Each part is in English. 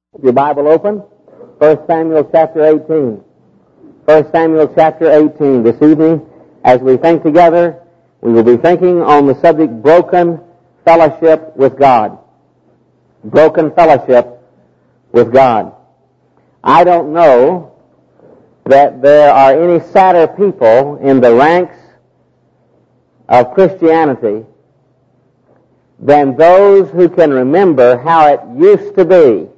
Your Bible open, 1 Samuel chapter 18. 1 Samuel chapter 18. This evening, as we think together, we will be thinking on the subject, broken fellowship with God. Broken fellowship with God. I don't know that there are any sadder people in the ranks of Christianity than those who can remember how it used to be,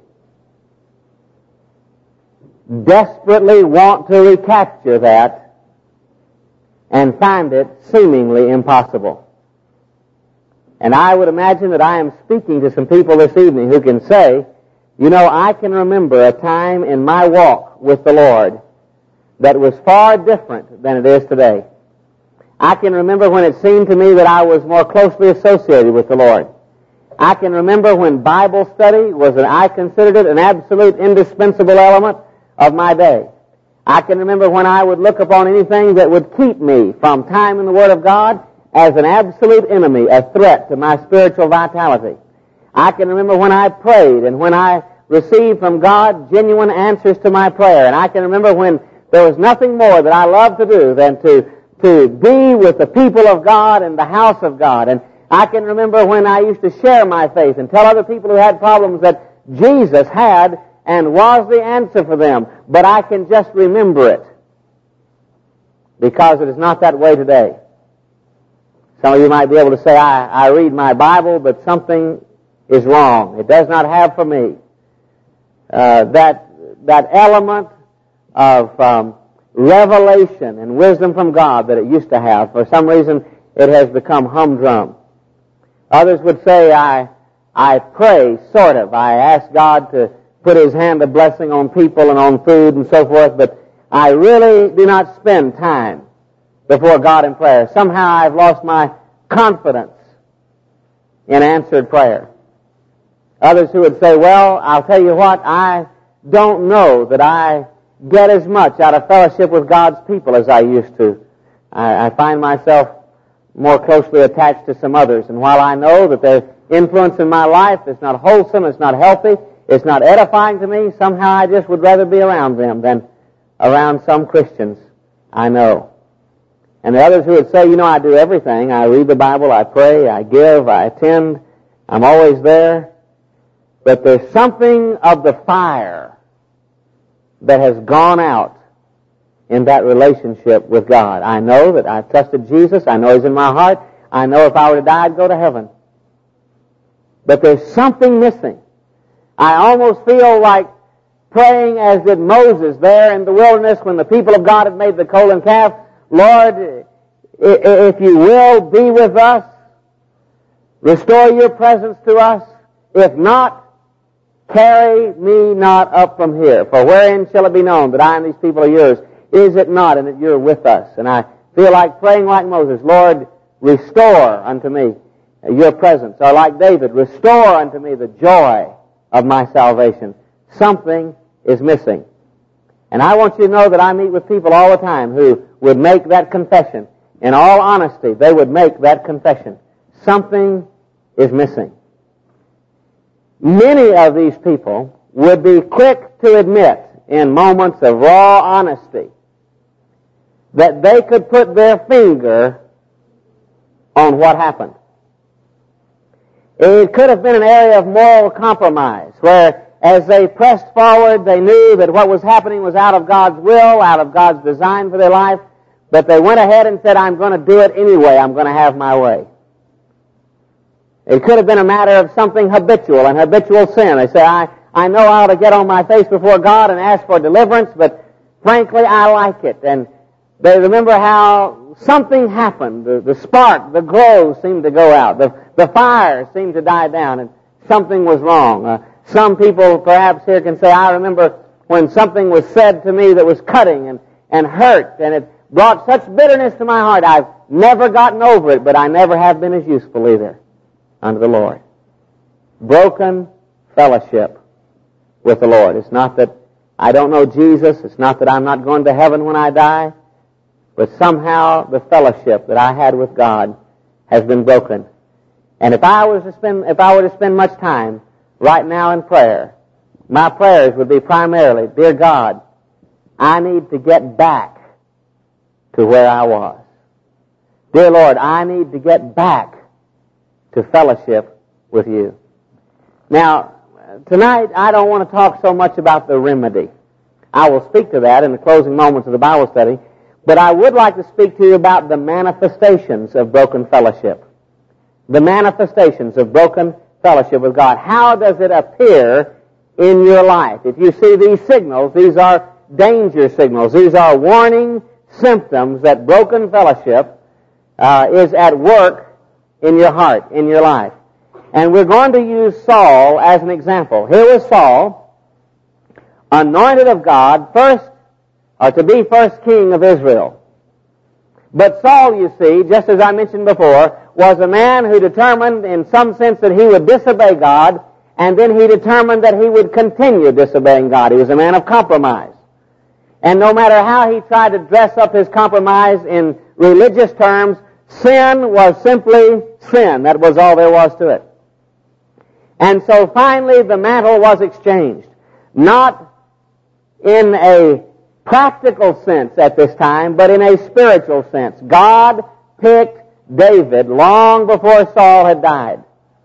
desperately want to recapture that, and find it seemingly impossible. And I would imagine that I am speaking to some people this evening who can say, you know, I can remember a time in my walk with the Lord that was far different than it is today. I can remember when it seemed to me that I was more closely associated with the Lord. I can remember when Bible study was, I considered it an absolute indispensable element of my day. I can remember when I would look upon anything that would keep me from time in the Word of God as an absolute enemy, a threat to my spiritual vitality. I can remember when I prayed and when I received from God genuine answers to my prayer. And I can remember when there was nothing more that I loved to do than to be with the people of God and the house of God. And I can remember when I used to share my faith and tell other people who had problems that Jesus had and was the answer for them. But I can just remember it because it is not that way today. Some of you might be able to say, I read my Bible, but something is wrong. It does not have for me that element of revelation and wisdom from God that it used to have. For some reason, it has become humdrum. Others would say, I pray, sort of. I ask God to put His hand of blessing on people and on food and so forth, but I really do not spend time before God in prayer. Somehow I've lost my confidence in answered prayer. Others who would say, well, I'll tell you what, I don't know that I get as much out of fellowship with God's people as I used to. I find myself more closely attached to some others, and while I know that their influence in my life is not wholesome, it's not healthy, it's not edifying to me, somehow I just would rather be around them than around some Christians I know. And the others who would say, you know, I do everything. I read the Bible, I pray, I give, I attend, I'm always there. But there's something of the fire that has gone out in that relationship with God. I know that I've trusted Jesus. I know He's in my heart. I know if I were to die, I'd go to heaven. But there's something missing. I almost feel like praying as did Moses there in the wilderness when the people of God had made the golden calf. Lord, if you will, be with us. Restore your presence to us. If not, carry me not up from here. For wherein shall it be known that I and these people are yours? Is it not, and that you're with us? And I feel like praying like Moses, Lord, restore unto me your presence. Or like David, restore unto me the joy of my salvation. Something is missing. And I want you to know that I meet with people all the time who would make that confession. In all honesty, they would make that confession. Something is missing. Many of these people would be quick to admit in moments of raw honesty that they could put their finger on what happened. It could have been an area of moral compromise where as they pressed forward, they knew that what was happening was out of God's will, out of God's design for their life, but they went ahead and said, I'm going to do it anyway. I'm going to have my way. It could have been a matter of something habitual, an habitual sin. They say, I know how to get on my face before God and ask for deliverance, but frankly, I like it. And they remember how something happened. The spark, the glow seemed to go out. The fire seemed to die down, and something was wrong. Some people perhaps here can say, I remember when something was said to me that was cutting and hurt, and it brought such bitterness to my heart. I've never gotten over it, but I never have been as useful either unto the Lord. Broken fellowship with the Lord. It's not that I don't know Jesus. It's not that I'm not going to heaven when I die. But somehow the fellowship that I had with God has been broken. And if I were to spend much time right now in prayer, my prayers would be primarily, dear God, I need to get back to where I was. Dear Lord, I need to get back to fellowship with you. Now, tonight I don't want to talk so much about the remedy. I will speak to that in the closing moments of the Bible study, but I would like to speak to you about the manifestations of broken fellowship. The manifestations of broken fellowship with God. How does it appear in your life? If you see these signals, these are danger signals. These are warning symptoms that broken fellowship is at work in your heart, in your life. And we're going to use Saul as an example. Here was Saul, anointed of God, to be first king of Israel. But Saul, you see, just as I mentioned before, was a man who determined in some sense that he would disobey God, and then he determined that he would continue disobeying God. He was a man of compromise. And no matter how he tried to dress up his compromise in religious terms, sin was simply sin. That was all there was to it. And so finally the mantle was exchanged. Not in a practical sense at this time, but in a spiritual sense. God picked David long before Saul had died.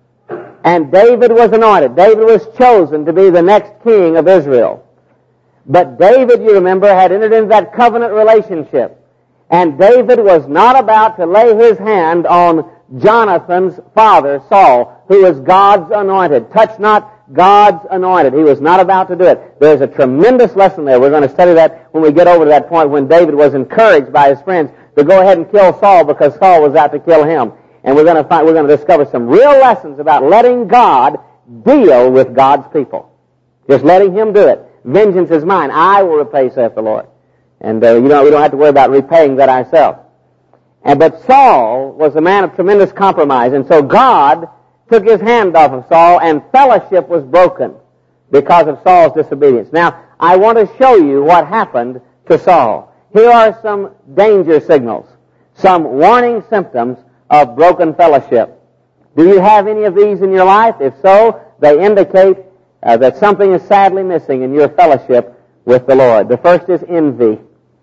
And David was anointed. David was chosen to be the next king of Israel. But David, you remember, had entered into that covenant relationship. And David was not about to lay his hand on Jonathan's father, Saul, who was God's anointed. Touch not God's anointed. He was not about to do it. There's a tremendous lesson there. We're going to study that when we get over to that point when David was encouraged by his friends to go ahead and kill Saul because Saul was out to kill him. And we're going to discover some real lessons about letting God deal with God's people. Just letting Him do it. Vengeance is mine. I will repay, saith the Lord. And we don't have to worry about repaying that ourselves. But Saul was a man of tremendous compromise, and so God took His hand off of Saul, and fellowship was broken because of Saul's disobedience. Now, I want to show you what happened to Saul. Here are some danger signals, some warning symptoms of broken fellowship. Do you have any of these in your life? If so, they indicate that something is sadly missing in your fellowship with the Lord. The first is envy.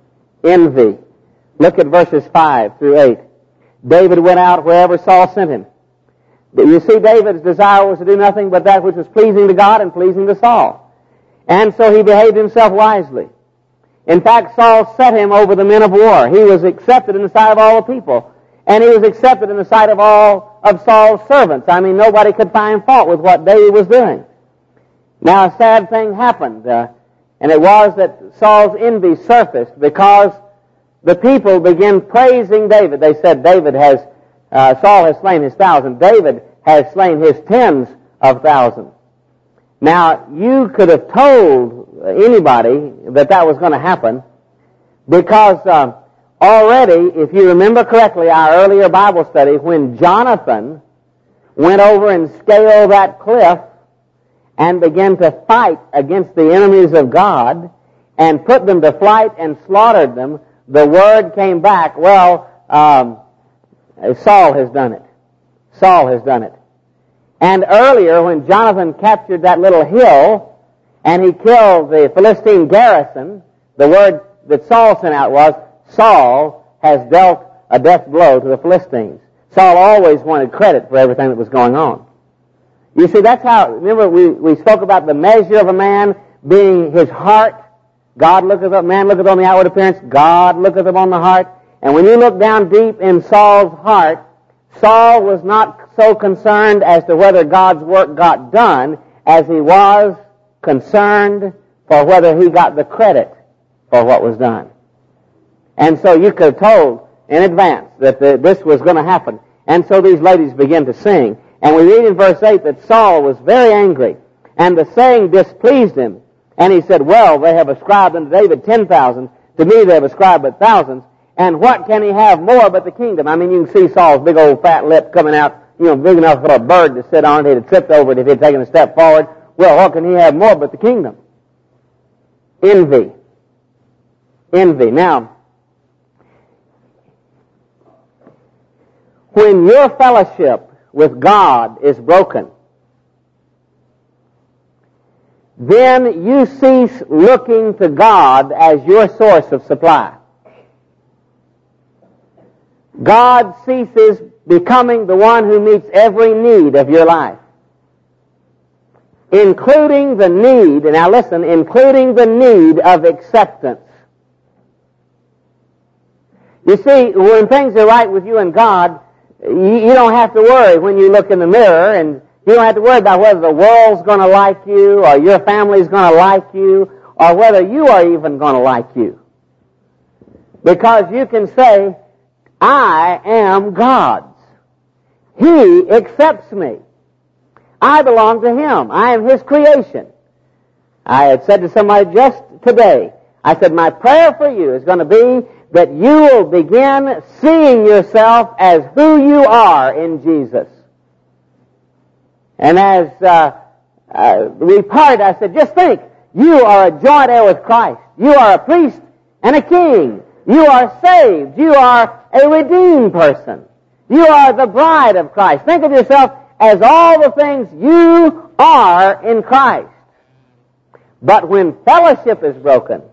Envy. Look at verses 5 through 8. David went out wherever Saul sent him. You see, David's desire was to do nothing but that which was pleasing to God and pleasing to Saul. And so he behaved himself wisely. In fact, Saul set him over the men of war. He was accepted in the sight of all the people. And he was accepted in the sight of all of Saul's servants. I mean, nobody could find fault with what David was doing. Now, a sad thing happened, and it was that Saul's envy surfaced because the people began praising David. They said, Saul has slain his 1,000. David has slain his tens of thousands. Now, you could have told anybody that was going to happen because already, if you remember correctly, our earlier Bible study, when Jonathan went over and scaled that cliff and began to fight against the enemies of God and put them to flight and slaughtered them, the word came back, Saul has done it. Saul has done it. And earlier, when Jonathan captured that little hill and he killed the Philistine garrison, the word that Saul sent out was, Saul has dealt a death blow to the Philistines. Saul always wanted credit for everything that was going on. You see, that's how, remember we spoke about the measure of a man being his heart. Man looketh on the outward appearance, God looketh upon the heart. And when you look down deep in Saul's heart, Saul was not so concerned as to whether God's work got done as he was concerned for whether he got the credit for what was done. And so you could have told in advance that this was going to happen. And so these ladies began to sing. And we read in verse 8 that Saul was very angry, and the saying displeased him. And he said, well, they have ascribed unto David 10,000. To me they have ascribed but thousands. And what can he have more but the kingdom? I mean, you can see Saul's big old fat lip coming out, big enough for a bird to sit on. He'd have tripped over it if he had taken a step forward. Well, what can he have more but the kingdom? Envy. Envy. Now, when your fellowship with God is broken, then you cease looking to God as your source of supply. God ceases becoming the one who meets every need of your life, including the need, and now listen, including the need of acceptance. You see, when things are right with you and God, you don't have to worry when you look in the mirror, and you don't have to worry about whether the world's going to like you, or your family's going to like you, or whether you are even going to like you. Because you can say, I am God's. He accepts me. I belong to Him. I am His creation. I had said to somebody just today, I said, my prayer for you is going to be that you will begin seeing yourself as who you are in Jesus. And as we parted, I said, just think, you are a joint heir with Christ. You are a priest and a king. You are saved. You are a redeemed person. You are the bride of Christ. Think of yourself as all the things you are in Christ. But when fellowship is broken,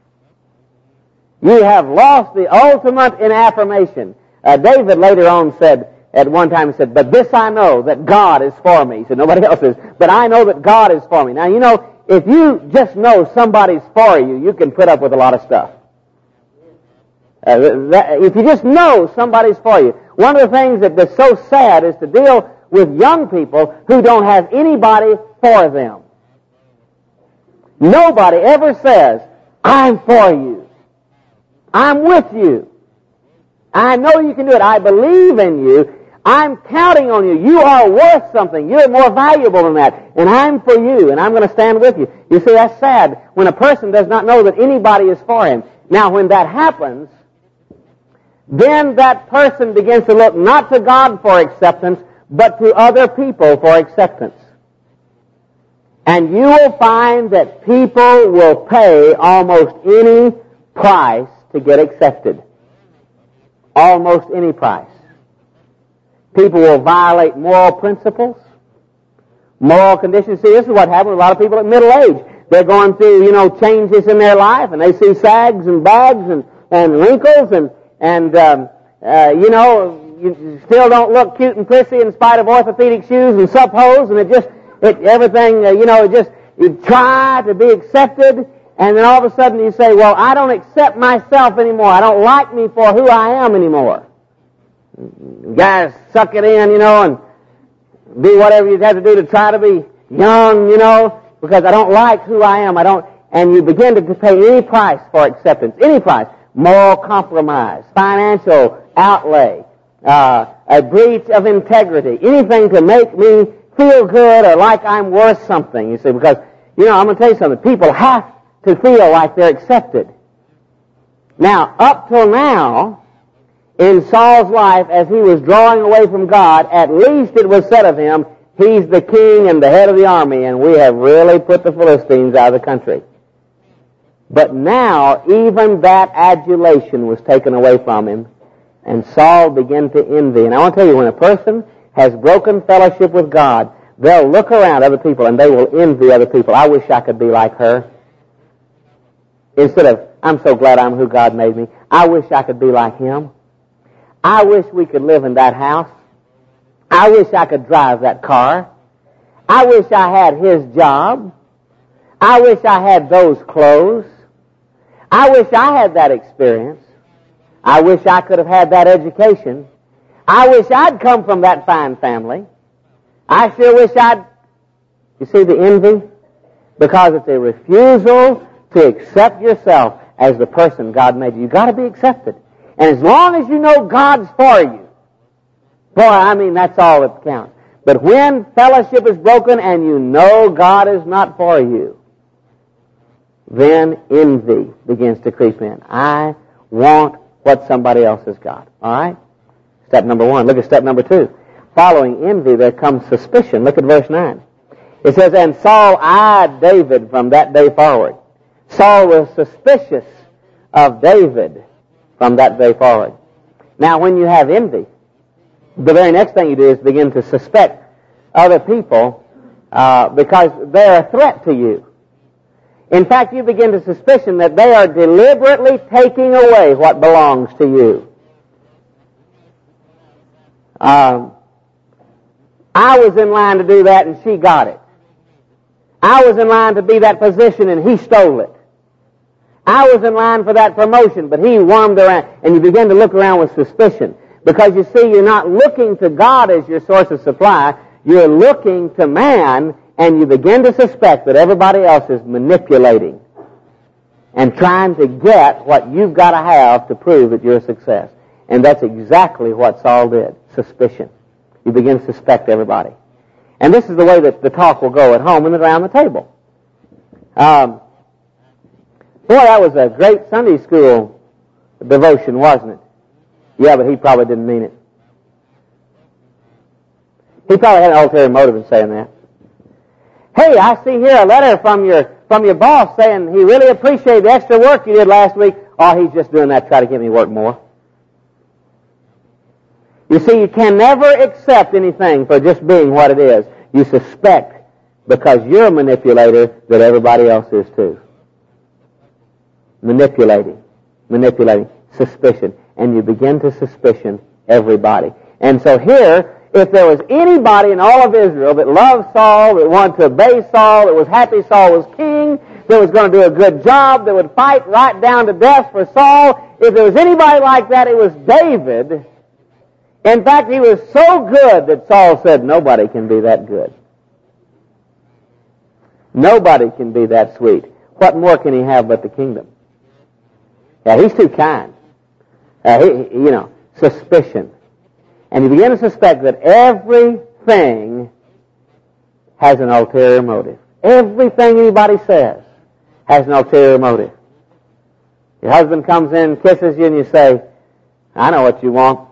you have lost the ultimate in affirmation. David later on said, at one time he said, but this I know, that God is for me. He said, nobody else is, but I know that God is for me. Now, you know, if you just know somebody's for you, you can put up with a lot of stuff. If you just know somebody's for you. One of the things that's so sad is to deal with young people who don't have anybody for them. Nobody ever says, I'm for you. I'm with you. I know you can do it. I believe in you. I'm counting on you. You are worth something. You're more valuable than that. And I'm for you, and I'm going to stand with you. You see, that's sad when a person does not know that anybody is for him. Now, when that happens, then that person begins to look not to God for acceptance, but to other people for acceptance. And you will find that people will pay almost any price to get accepted. Almost any price. People will violate moral principles, moral conditions. See, this is what happens with a lot of people at middle age. They're going through, changes in their life, and they see sags and bags and wrinkles, and you still don't look cute and prissy in spite of orthopedic shoes and sup-hose, and you try to be accepted, and then all of a sudden you say, well, I don't accept myself anymore. I don't like me for who I am anymore. Guys, suck it in, and do whatever you have to do to try to be young, because I don't like who I am. And you begin to pay any price for acceptance, any price. Moral compromise, financial outlay, a breach of integrity, anything to make me feel good or like I'm worth something, you see, because, I'm going to tell you something. People have to feel like they're accepted. Now, up till now, in Saul's life, as he was drawing away from God, at least it was said of him, he's the king and the head of the army, and we have really put the Philistines out of the country. But now, even that adulation was taken away from him, and Saul began to envy. And I want to tell you, when a person has broken fellowship with God, they'll look around other people and they will envy other people. I wish I could be like her. Instead of, I'm so glad I'm who God made me. I wish I could be like him. I wish we could live in that house. I wish I could drive that car. I wish I had his job. I wish I had those clothes. I wish I had that experience. I wish I could have had that education. I wish I'd come from that fine family. I sure wish You see the envy? Because it's a refusal to accept yourself as the person God made you. You've got to be accepted. And as long as you know God's for you, that's all that counts. But when fellowship is broken and you know God is not for you, then envy begins to creep in. I want what somebody else has got. All right? Step number 1. Look at step number 2. Following envy, there comes suspicion. Look at verse 9. It says, and Saul eyed David from that day forward. Saul was suspicious of David from that day forward. Now, when you have envy, the very next thing you do is begin to suspect other people because they're a threat to you. In fact, you begin to suspicion that they are deliberately taking away what belongs to you. I was in line to do that and she got it. I was in line to be that position and he stole it. I was in line for that promotion, but he wormed around. And you begin to look around with suspicion. Because you see, you're not looking to God as your source of supply. You're looking to man, and you begin to suspect that everybody else is manipulating and trying to get what you've got to have to prove that you're a success. And that's exactly what Saul did. Suspicion. You begin to suspect everybody. And this is the way that the talk will go at home and around the table. Boy, that was a great Sunday school devotion, wasn't it? Yeah, but he probably didn't mean it. He probably had an ulterior motive in saying that. Hey, I see here a letter from your boss saying he really appreciated the extra work you did last week. Oh, he's just doing that to try to get me to work more. You see, you can never accept anything for just being what it is. You suspect, because you're a manipulator, that everybody else is too. Manipulating, suspicion. And you begin to suspicion everybody. And so here, if there was anybody in all of Israel that loved Saul, that wanted to obey Saul, that was happy Saul was king, that was going to do a good job, that would fight right down to death for Saul, if there was anybody like that, it was David. In fact, he was so good that Saul said, nobody can be that good. Nobody can be that sweet. What more can he have but the kingdom? Yeah, he's too kind. Suspicion. And you begin to suspect that everything has an ulterior motive. Everything anybody says has an ulterior motive. Your husband comes in, kisses you, and you say, I know what you want.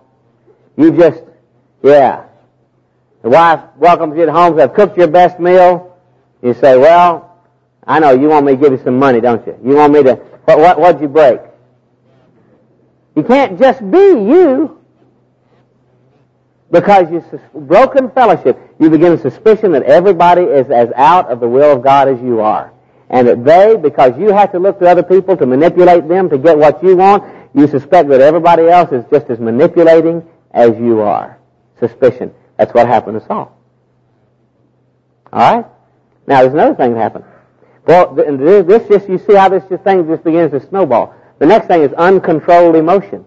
The wife welcomes you at home, says, I've cooked your best meal. You say, well, I know, you want me to give you some money, don't you? You want me to, what'd you break? You can't just be you. Because you broken fellowship, you begin a suspicion that everybody is as out of the will of God as you are. And that they, because you have to look to other people to manipulate them to get what you want, you suspect that everybody else is just as manipulating as you are. Suspicion. That's what happened to Saul. Alright? Now, there's another thing that happened. Well, you see how this thing just begins to snowball. The next thing is uncontrolled emotions.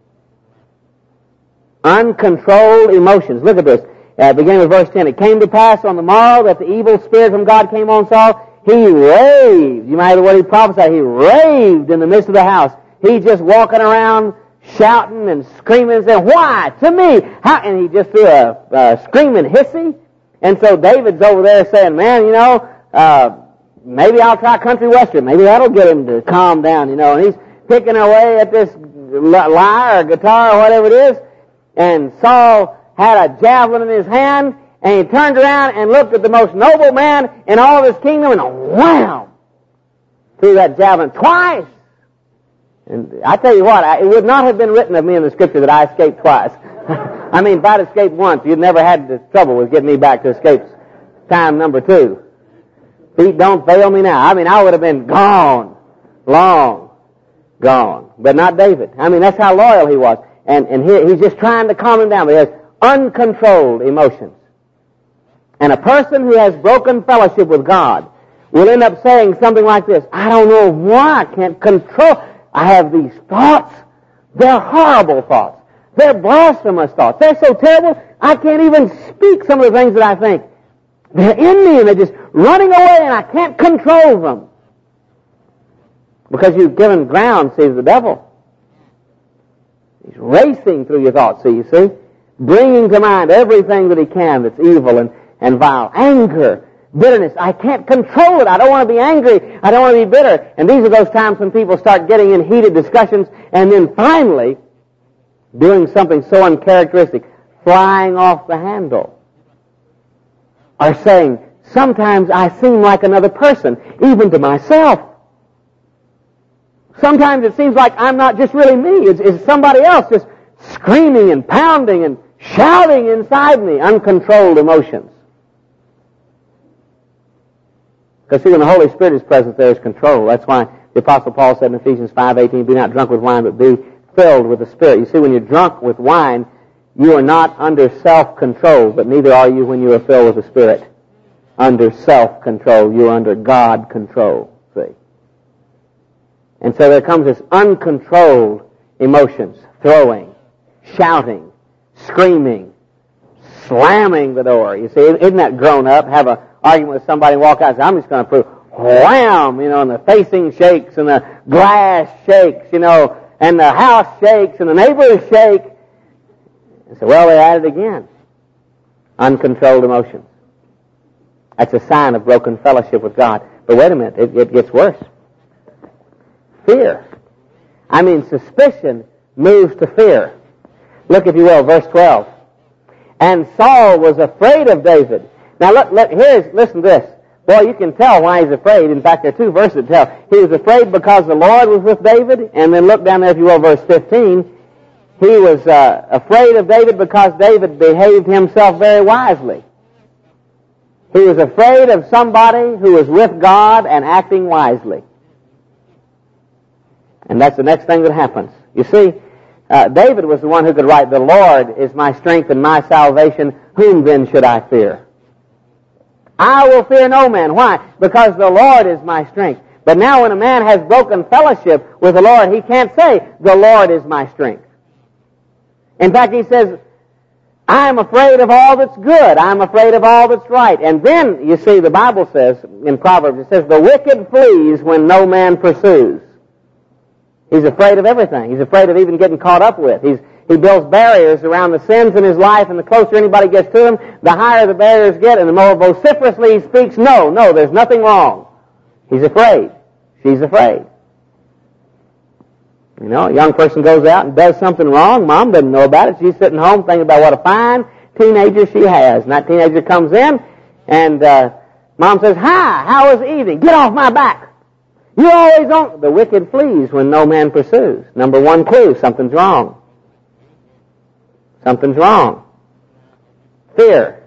Uncontrolled emotions. Look at this. Beginning with verse 10. It came to pass on the morrow that the evil spirit from God came on Saul. He raved. You might have the word he prophesied. He raved in the midst of the house. He just walking around shouting and screaming and saying, why? To me? How? And he just threw a screaming hissy. And so David's over there saying, man, maybe I'll try country western. Maybe that'll get him to calm down, And he's picking away at this lyre or guitar or whatever it is. And Saul had a javelin in his hand, and he turned around and looked at the most noble man in all of his kingdom, and wham! Threw that javelin twice. And I tell you what, it would not have been written of me in the Scripture that I escaped twice. I mean, if I'd escaped once, you'd never had the trouble with getting me back to escape time number 2. Feet don't fail me now. I mean, I would have been gone, long gone. But not David. I mean, that's how loyal he was. And here, he's just trying to calm him down. But he has uncontrolled emotions. And a person who has broken fellowship with God will end up saying something like this, I don't know why I can't control. I have these thoughts. They're horrible thoughts. They're blasphemous thoughts. They're so terrible, I can't even speak some of the things that I think. They're in me and they're just running away and I can't control them. Because you've given ground, see, to the devil. He's racing through your thoughts, you see? Bringing to mind everything that he can that's evil and vile. Anger, bitterness. I can't control it. I don't want to be angry. I don't want to be bitter. And these are those times when people start getting in heated discussions and then finally doing something so uncharacteristic, flying off the handle. Or saying, sometimes I seem like another person, even to myself. Sometimes it seems like I'm not just really me. It's somebody else just screaming and pounding and shouting inside me. Uncontrolled emotions. Because see, when the Holy Spirit is present, there is control. That's why the Apostle Paul said in Ephesians 5:18, be not drunk with wine, but be filled with the Spirit. You see, when you're drunk with wine, you are not under self-control, but neither are you when you are filled with the Spirit. Under self-control, you're under God control. See? And so there comes this uncontrolled emotions, throwing, shouting, screaming, slamming the door. You see, isn't that grown up? Have an argument with somebody, walk out and say, I'm just going to prove, wham, and the facing shakes and the glass shakes, and the house shakes and the neighbors shake. And so, well, they're at it again. Uncontrolled emotions. That's a sign of broken fellowship with God. But wait a minute, it gets worse. Fear. Suspicion moves to fear. Look, if you will, verse 12. And Saul was afraid of David. Now, listen to this. Boy, you can tell why he's afraid. In fact, there are two verses that tell. He was afraid because the Lord was with David. And then look down there, if you will, verse 15. He was afraid of David because David behaved himself very wisely. He was afraid of somebody who was with God and acting wisely. And that's the next thing that happens. You see, David was the one who could write, the Lord is my strength and my salvation. Whom then should I fear? I will fear no man. Why? Because the Lord is my strength. But now when a man has broken fellowship with the Lord, he can't say, the Lord is my strength. In fact, he says, I'm afraid of all that's good. I'm afraid of all that's right. And then, you see, the Bible says, in Proverbs, it says, the wicked flees when no man pursues. He's afraid of everything. He's afraid of even getting caught up with. He builds barriers around the sins in his life, and the closer anybody gets to him, the higher the barriers get, and the more vociferously he speaks, no, there's nothing wrong. He's afraid. She's afraid. A young person goes out and does something wrong. Mom doesn't know about it. She's sitting home thinking about what a fine teenager she has. And that teenager comes in, and Mom says, hi, how was eating? Get off my back. You always don't. The wicked flees when no man pursues. Number one clue, something's wrong. Something's wrong. Fear.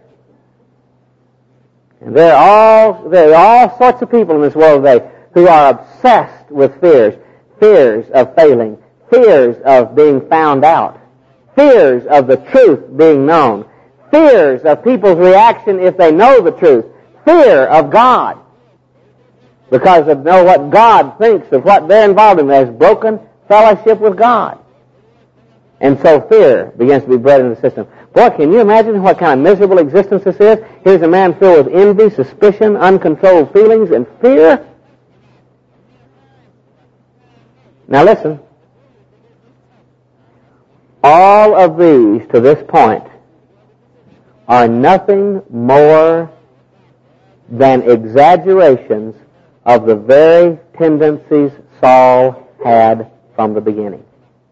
And there are all sorts of people in this world today who are obsessed with fears. Fears of failing. Fears of being found out. Fears of the truth being known. Fears of people's reaction if they know the truth. Fear of God. Because of what God thinks of what they're involved in. There's broken fellowship with God. And so fear begins to be bred in the system. Boy, can you imagine what kind of miserable existence this is? Here's a man filled with envy, suspicion, uncontrolled feelings, and fear. Now listen. All of these, to this point, are nothing more than exaggerations of the very tendencies Saul had from the beginning.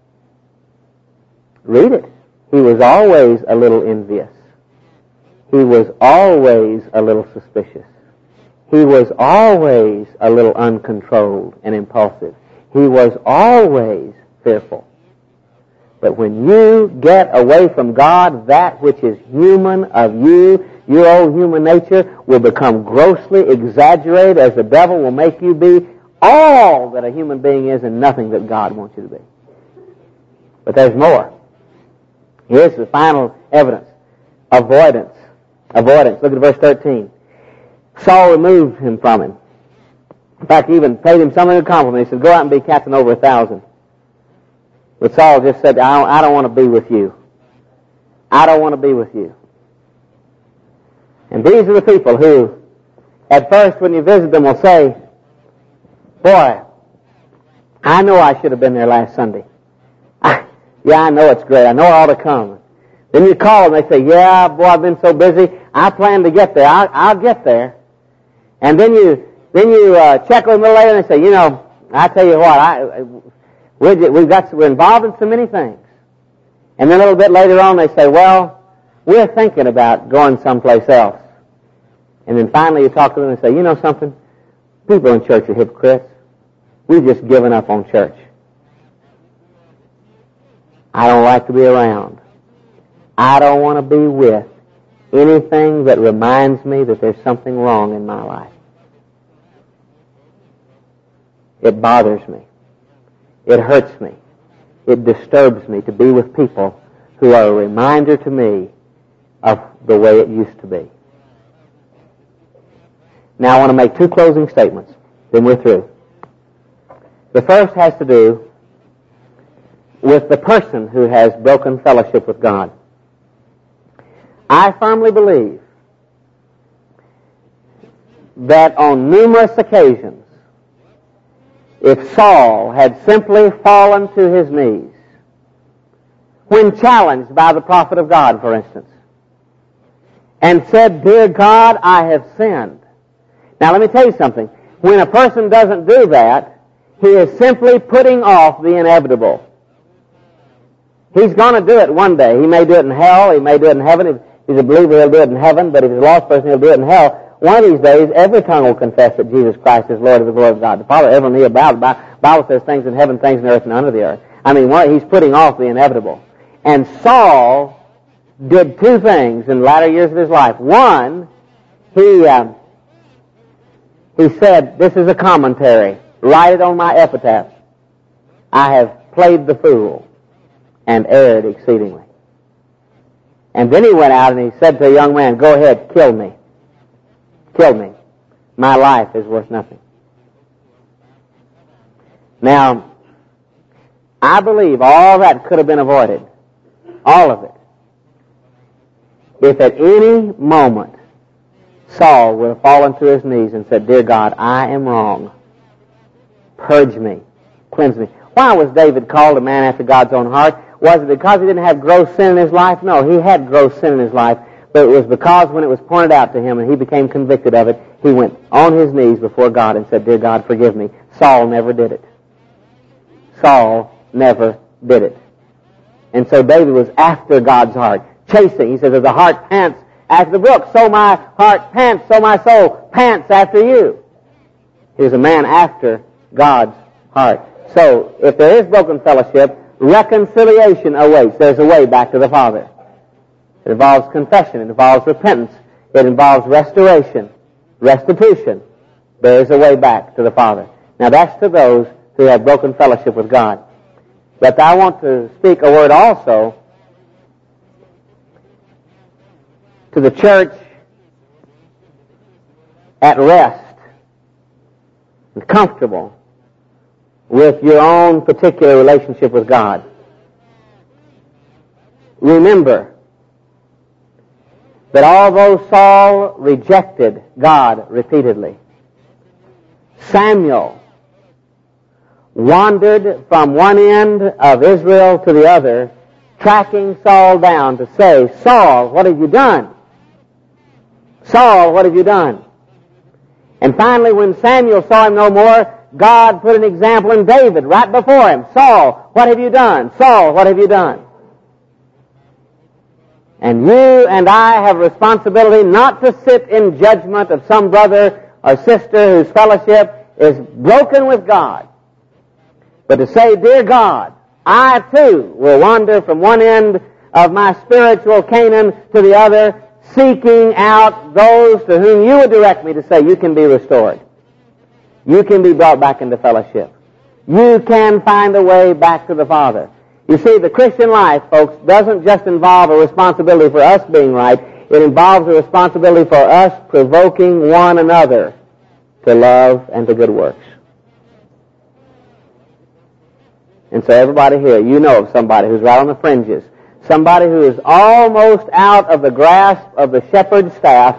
Read it. He was always a little envious. He was always a little suspicious. He was always a little uncontrolled and impulsive. He was always fearful. But when you get away from God, that which is human of you, your old human nature, will become grossly exaggerated as the devil will make you be all that a human being is and nothing that God wants you to be. But there's more. Here's the final evidence. Avoidance. Avoidance. Look at verse 13. Saul removed him from him. In fact, he even paid him something in compliment. He said, go out and be captain over 1,000. But Saul just said, I don't want to be with you. I don't want to be with you. And these are the people who, at first when you visit them, will say, boy, I know I should have been there last Sunday. Yeah, I know it's great. I know I ought to come. Then you call them, they say, yeah, boy, I've been so busy. I plan to get there. I'll get there. And then you check with them a little later and they say, I tell you what, we're involved in so many things. And then a little bit later on they say, well, we're thinking about going someplace else. And then finally you talk to them and say, you know something? People in church are hypocrites. We've just given up on church. I don't like to be around. I don't want to be with anything that reminds me that there's something wrong in my life. It bothers me. It hurts me. It disturbs me to be with people who are a reminder to me of the way it used to be. Now I want to make two closing statements, then we're through. The first has to do with the person who has broken fellowship with God. I firmly believe that on numerous occasions, if Saul had simply fallen to his knees, when challenged by the prophet of God, for instance, and said, "Dear God, I have sinned." Now let me tell you something. When a person doesn't do that, he is simply putting off the inevitable. He's going to do it one day. He may do it in hell. He may do it in heaven. If he's a believer, he'll do it in heaven. But if he's a lost person, he'll do it in hell. One of these days, every tongue will confess that Jesus Christ is Lord of the glory of God the Father. Every knee will bow. The Bible says things in heaven, things in earth, and under the earth. I mean, he's putting off the inevitable. And Saul did two things in the latter years of his life. One, he said, "This is a commentary. Write it on my epitaph. I have played the fool and erred exceedingly." And then he went out and he said to a young man, "Go ahead, kill me. Kill me. My life is worth nothing." Now, I believe all that could have been avoided. All of it. If at any moment Saul would have fallen to his knees and said, "Dear God, I am wrong. Purge me. Cleanse me." Why was David called a man after God's own heart? Was it because he didn't have gross sin in his life? No, he had gross sin in his life, but it was because when it was pointed out to him and he became convicted of it, he went on his knees before God and said, "Dear God, forgive me." Saul never did it. Saul never did it. And so David was after God's heart, chasing. He says, "As the hart pants after the brook, so my heart pants, so my soul pants after you." He was a man after God's heart. So, if there is broken fellowship, reconciliation awaits. There's a way back to the Father. It involves confession. It involves repentance. It involves restoration, restitution. There is a way back to the Father. Now, that's to those who have broken fellowship with God. But I want to speak a word also to the church at rest and comfortable with your own particular relationship with God. Remember that although Saul rejected God repeatedly, Samuel wandered from one end of Israel to the other, tracking Saul down to say, "Saul, what have you done? Saul, what have you done?" And finally, when Samuel saw him no more, God put an example in David right before him. "Saul, what have you done? Saul, what have you done?" And you and I have a responsibility not to sit in judgment of some brother or sister whose fellowship is broken with God, but to say, "Dear God, I too will wander from one end of my spiritual Canaan to the other, seeking out those to whom you would direct me to say, you can be restored. You can be brought back into fellowship. You can find a way back to the Father." You see, the Christian life, folks, doesn't just involve a responsibility for us being right. It involves a responsibility for us provoking one another to love and to good works. And so everybody here, you know of somebody who's right on the fringes, somebody who is almost out of the grasp of the shepherd's staff,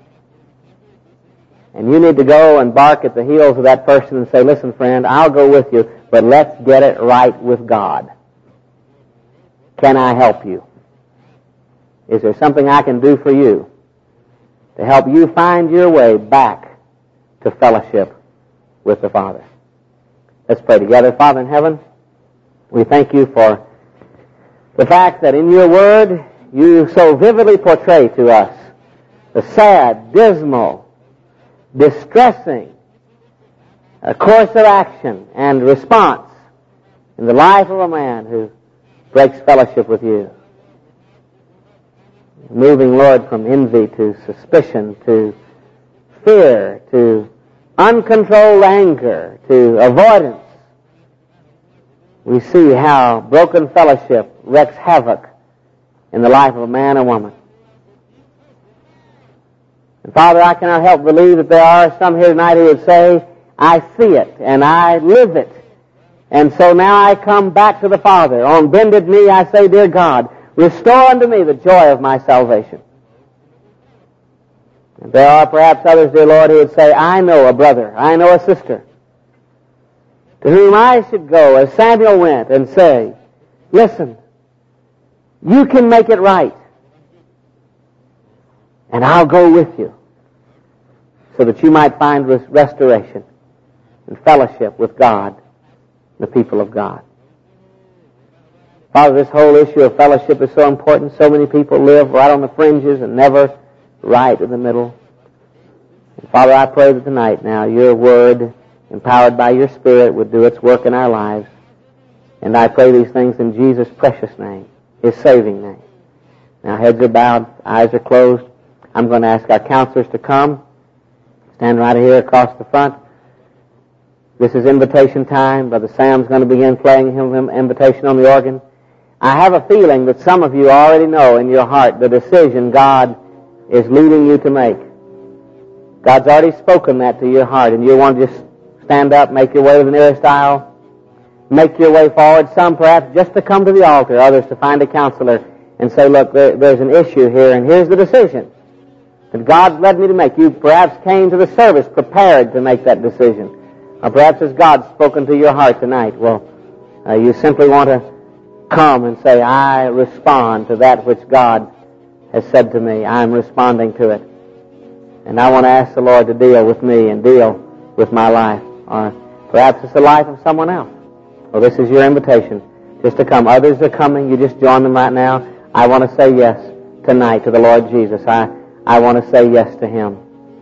and you need to go and bark at the heels of that person and say, "Listen, friend, I'll go with you, but let's get it right with God. Can I help you? Is there something I can do for you to help you find your way back to fellowship with the Father?" Let's pray together. Father in heaven, we thank you for the fact that in your word you so vividly portray to us the sad, dismal, distressing course of action and response in the life of a man who breaks fellowship with you. Moving, Lord, from envy to suspicion to fear to uncontrolled anger to avoidance, we see how broken fellowship wreaks havoc in the life of a man or woman. And Father, I cannot help believe that there are some here tonight who would say, I see it and I live it. And so now I come back to the Father. On bended knee I say, Dear God, restore unto me the joy of my salvation. And there are perhaps others, dear Lord, who would say, I know a brother, I know a sister, to whom I should go, as Samuel went, and say, listen, you can make it right, and I'll go with you, so that you might find restoration and fellowship with God, the people of God. Father, this whole issue of fellowship is so important. So many people live right on the fringes and never right in the middle. And Father, I pray that tonight now your word, empowered by your Spirit, would do its work in our lives. And I pray these things in Jesus' precious name, his saving name. Now, heads are bowed, eyes are closed. I'm going to ask our counselors to come. Stand right here across the front. This is invitation time. Brother Sam's going to begin playing him invitation on the organ. I have a feeling that some of you already know in your heart the decision God is leading you to make. God's already spoken that to your heart, and you want to just stand up, make your way to the nearest aisle, make your way forward, some perhaps just to come to the altar, others to find a counselor and say, look, there's an issue here, and here's the decision that God's led me to make. You perhaps came to the service prepared to make that decision. Or perhaps as God's spoken to your heart tonight, well, you simply want to come and say, I respond to that which God has said to me. I'm responding to it. And I want to ask the Lord to deal with me and deal with my life. Or perhaps it's the life of someone else. Well, this is your invitation, just to come. Others are coming. You just join them right now. I want to say yes tonight to the Lord Jesus. I want to say yes to Him.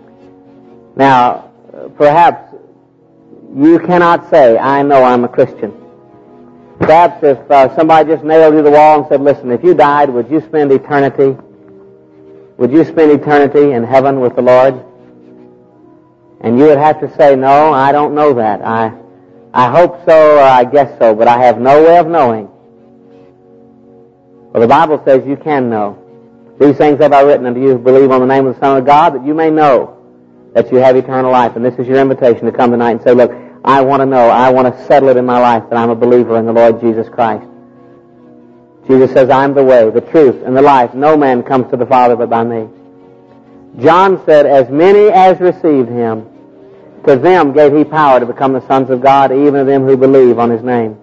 Now, perhaps you cannot say, I know I'm a Christian. Perhaps if somebody just nailed you to the wall and said, listen, if you died, would you spend eternity? Would you spend eternity in heaven with the Lord? And you would have to say, no, I don't know that. I hope so, or I guess so, but I have no way of knowing. Well, the Bible says you can know. These things have I written unto you who believe on the name of the Son of God, that you may know that you have eternal life. And this is your invitation to come tonight and say, look, I want to know, I want to settle it in my life that I'm a believer in the Lord Jesus Christ. Jesus says, I'm the way, the truth, and the life. No man comes to the Father but by me. John said, as many as received Him, to them gave He power to become the sons of God, even to them who believe on His name.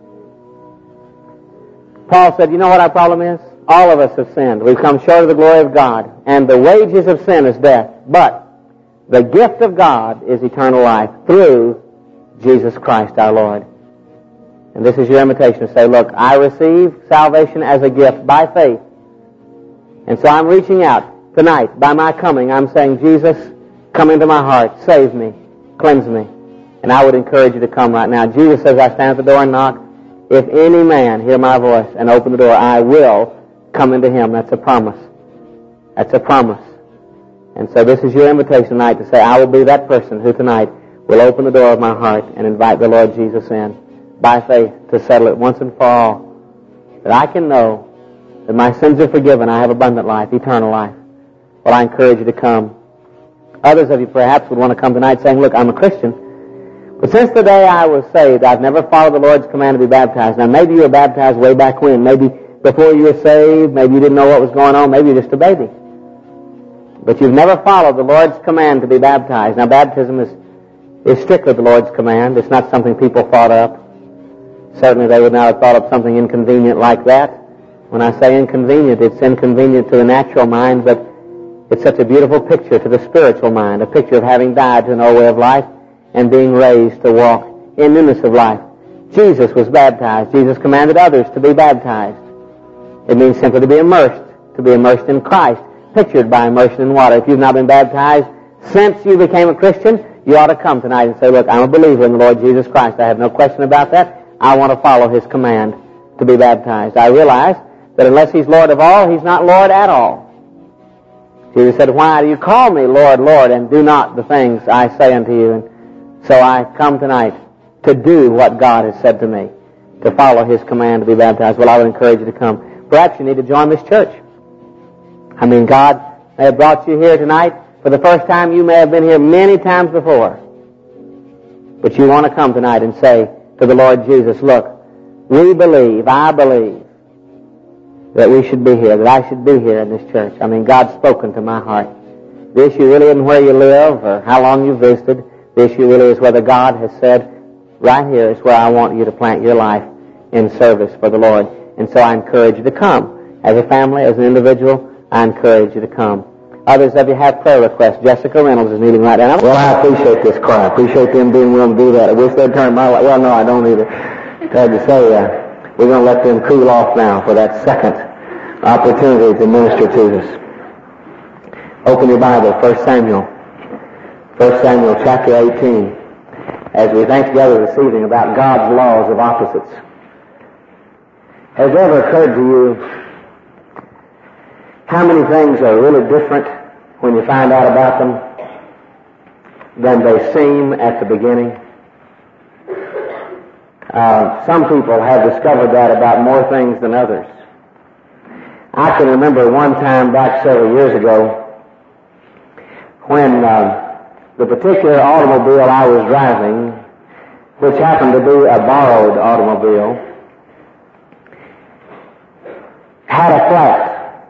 Paul said, you know what our problem is? All of us have sinned. We've come short of the glory of God, and the wages of sin is death. But the gift of God is eternal life through Jesus Christ our Lord. And this is your invitation to say, look, I receive salvation as a gift by faith. And so I'm reaching out tonight. By my coming, I'm saying, Jesus, come into my heart. Save me. Cleanse me. And I would encourage you to come right now. Jesus says, I stand at the door and knock. If any man hear my voice and open the door, I will come into him. That's a promise. That's a promise. And so this is your invitation tonight to say, I will be that person who tonight will open the door of my heart and invite the Lord Jesus in by faith to settle it once and for all, that I can know that my sins are forgiven, I have abundant life, eternal life. Well, I encourage you to come. Others of you perhaps would want to come tonight saying, look, I'm a Christian, but since the day I was saved, I've never followed the Lord's command to be baptized. Now, maybe you were baptized way back when. Maybe before you were saved, maybe you didn't know what was going on, maybe you're just a baby. But you've never followed the Lord's command to be baptized. Now, baptism is strictly the Lord's command. It's not something people thought up. Certainly they would not have thought up something inconvenient like that. When I say inconvenient, it's inconvenient to the natural mind, but it's such a beautiful picture to the spiritual mind, a picture of having died to an old way of life and being raised to walk in newness of life. Jesus was baptized. Jesus commanded others to be baptized. It means simply to be immersed in Christ, pictured by immersion in water. If you've not been baptized since you became a Christian, you ought to come tonight and say, look, I'm a believer in the Lord Jesus Christ. I have no question about that. I want to follow His command to be baptized. I realize that unless He's Lord of all, He's not Lord at all. Jesus said, why do you call me Lord, Lord, and do not the things I say unto you? And So I come tonight to do what God has said to me, to follow His command to be baptized. Well, I would encourage you to come. Perhaps you need to join this church. I mean, God may have brought you here tonight for the first time. You may have been here many times before. But you want to come tonight and say to the Lord Jesus, look, we believe, I believe, that we should be here, that I should be here in this church. I mean, God's spoken to my heart. The issue really isn't where you live or how long you've visited. The issue really is whether God has said, right here is where I want you to plant your life in service for the Lord. And so I encourage you to come. As a family, as an individual, I encourage you to come. Others of you have prayer requests. Jessica Reynolds is kneeling right down. Well, I appreciate this choir. I appreciate them being willing to do that. I wish they'd turn my light. Well, no, I don't either. Glad to say, we're going to let them cool off now for that second opportunity to minister to us. Open your Bible, 1 Samuel chapter 18, as we think together this evening about God's laws of opposites. Has it ever occurred to you how many things are really different when you find out about them than they seem at the beginning? Some people have discovered that about more things than others. I can remember one time back several years ago when the particular automobile I was driving, which happened to be a borrowed automobile, had a flat.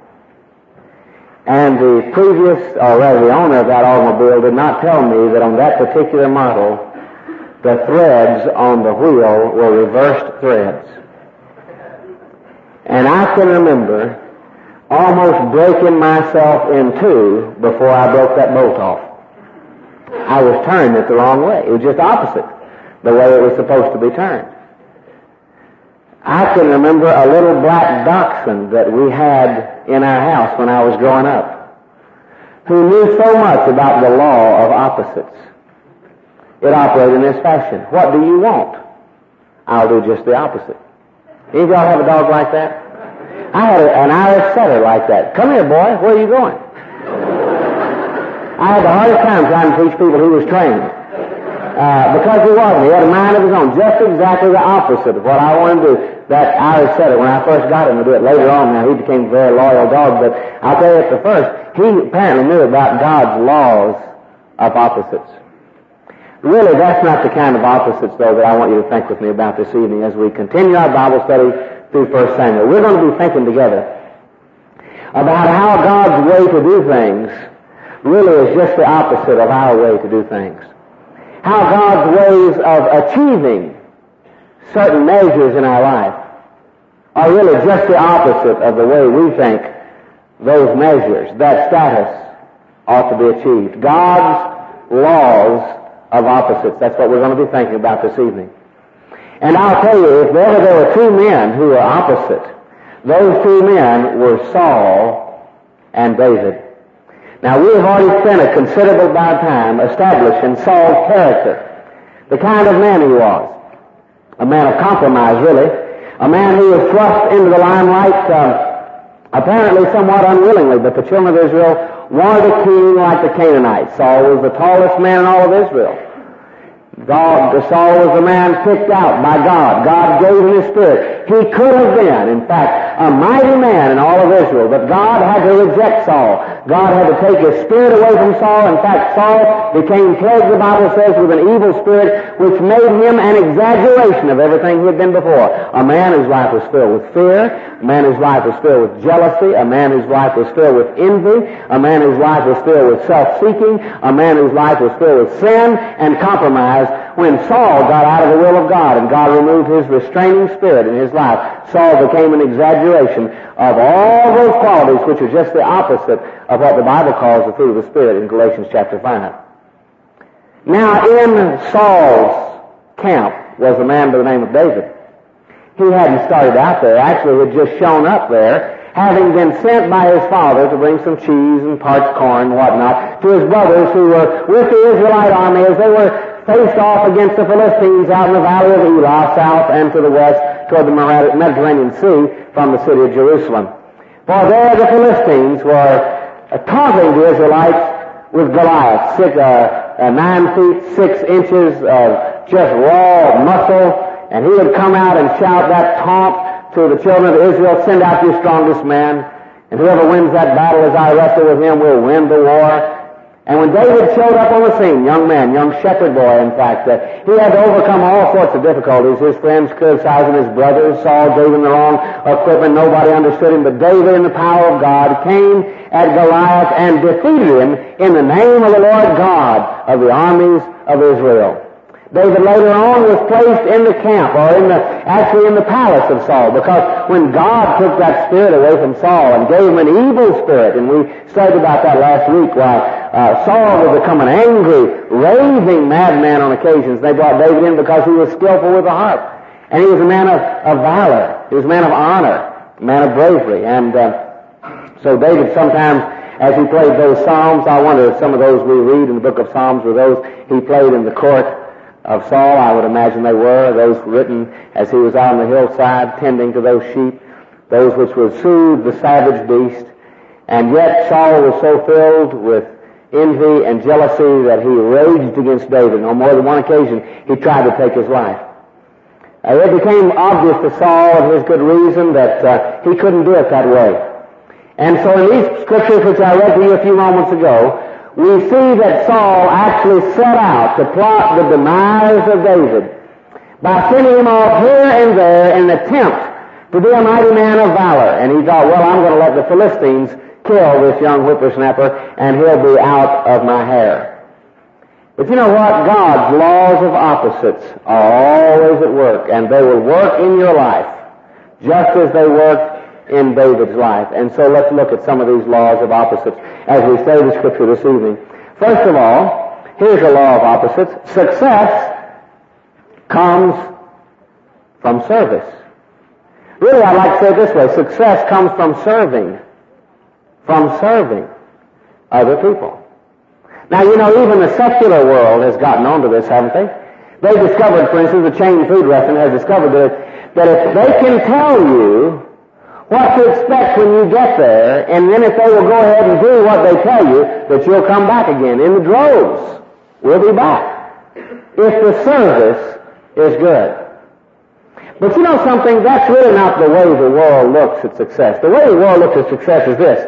And the previous, or rather the owner of that automobile did not tell me that on that particular model, the threads on the wheel were reversed threads. And I can remember almost breaking myself in two before I broke that bolt off. I was turning it the wrong way. It was just opposite the way it was supposed to be turned. I can remember a little black dachshund that we had in our house when I was growing up, who knew so much about the law of opposites. It operated in this fashion. What do you want? I'll do just the opposite. Any of y'all have a dog like that? I had an Irish setter like that. Come here, boy. Where are you going? I had the hardest time trying to teach people he was trained. Because he wasn't. He had a mind of his own. Just exactly the opposite of what I wanted to do. That Irish setter, when I first got him to do it, later on now he became a very loyal dog, but I'll tell you at the first, he apparently knew about God's laws of opposites. Really, that's not the kind of opposites, though, that I want you to think with me about this evening as we continue our Bible study through 1 Samuel. We're going to be thinking together about how God's way to do things really is just the opposite of our way to do things. How God's ways of achieving certain measures in our life are really just the opposite of the way we think those measures, that status, ought to be achieved. God's laws of opposites. That's what we're going to be thinking about this evening. And I'll tell you, if there were two men who were opposite, those two men were Saul and David. Now, we have already spent a considerable amount of time establishing Saul's character, the kind of man he was. A man of compromise, really. A man who was thrust into the limelight, apparently somewhat unwillingly, but the children of Israel wanted a king like the Canaanites. Saul was the tallest man in all of Israel. Saul was the man picked out by God. God gave him His Spirit. He could have been, in fact, a mighty man in all of Israel, but God had to reject Saul. God had to take His Spirit away from Saul. In fact, Saul became plagued, the Bible says, with an evil spirit, which made him an exaggeration of everything he had been before. A man whose life was filled with fear, a man whose life was filled with jealousy, a man whose life was filled with envy, a man whose life was filled with self-seeking, a man whose life was filled with sin and compromise. When Saul got out of the will of God and God removed His restraining spirit in his life, Saul became an exaggeration of all those qualities which are just the opposite of what the Bible calls the fruit of the Spirit in Galatians chapter 5. Now, in Saul's camp was a man by the name of David. He hadn't started out there. Actually, he had just shown up there, having been sent by his father to bring some cheese and parched corn and whatnot to his brothers who were with the Israelite army as they were faced off against the Philistines out in the valley of Elah, south and to the west toward the Mediterranean Sea from the city of Jerusalem. For there the Philistines were taunting the Israelites with Goliath, 9 feet 6 inches of just raw muscle, and he would come out and shout that taunt to the children of Israel, send out your strongest man, and whoever wins that battle as I wrestle with him will win the war. And when David showed up on the scene, young man, young shepherd boy, in fact, he had to overcome all sorts of difficulties. His friends criticizing his brothers. Saul gave him the wrong equipment. Nobody understood him. But David, in the power of God, came at Goliath and defeated him in the name of the Lord God of the armies of Israel. David later on was placed in the camp, or actually in the palace of Saul, because when God took that spirit away from Saul and gave him an evil spirit, and we studied about that last week, why Saul would become an angry, raving madman on occasions. They brought David in because he was skillful with the harp, and he was a man of valor. He was a man of honor, a man of bravery, and so David sometimes, as he played those psalms, I wonder if some of those we read in the book of Psalms were those he played in the court of Saul. I would imagine they were, those written as he was out on the hillside tending to those sheep, those which would soothe the savage beast. And yet Saul was so filled with envy and jealousy that he raged against David. On more than one occasion, he tried to take his life. It became obvious to Saul, and his good reason, that he couldn't do it that way. And so in these scriptures which I read to you a few moments ago, we see that Saul actually set out to plot the demise of David by sending him off here and there in an attempt to be a mighty man of valor. And he thought, well, I'm going to let the Philistines kill this young whippersnapper, and he'll be out of my hair. But you know what? God's laws of opposites are always at work, and they will work in your life just as they worked in David's life. And so let's look at some of these laws of opposites as we study the scripture this evening. First of all, here's a law of opposites. Success comes from service. Really, I'd like to say it this way. Success comes from serving other people. Now, you know, even the secular world has gotten onto this, haven't they? They discovered, for instance, the chain food restaurant has discovered that if they can tell you what to expect when you get there, and then if they will go ahead and do what they tell you, that you'll come back again in the droves. We'll be back if the service is good. But you know something? That's really not the way the world looks at success. The way the world looks at success is this.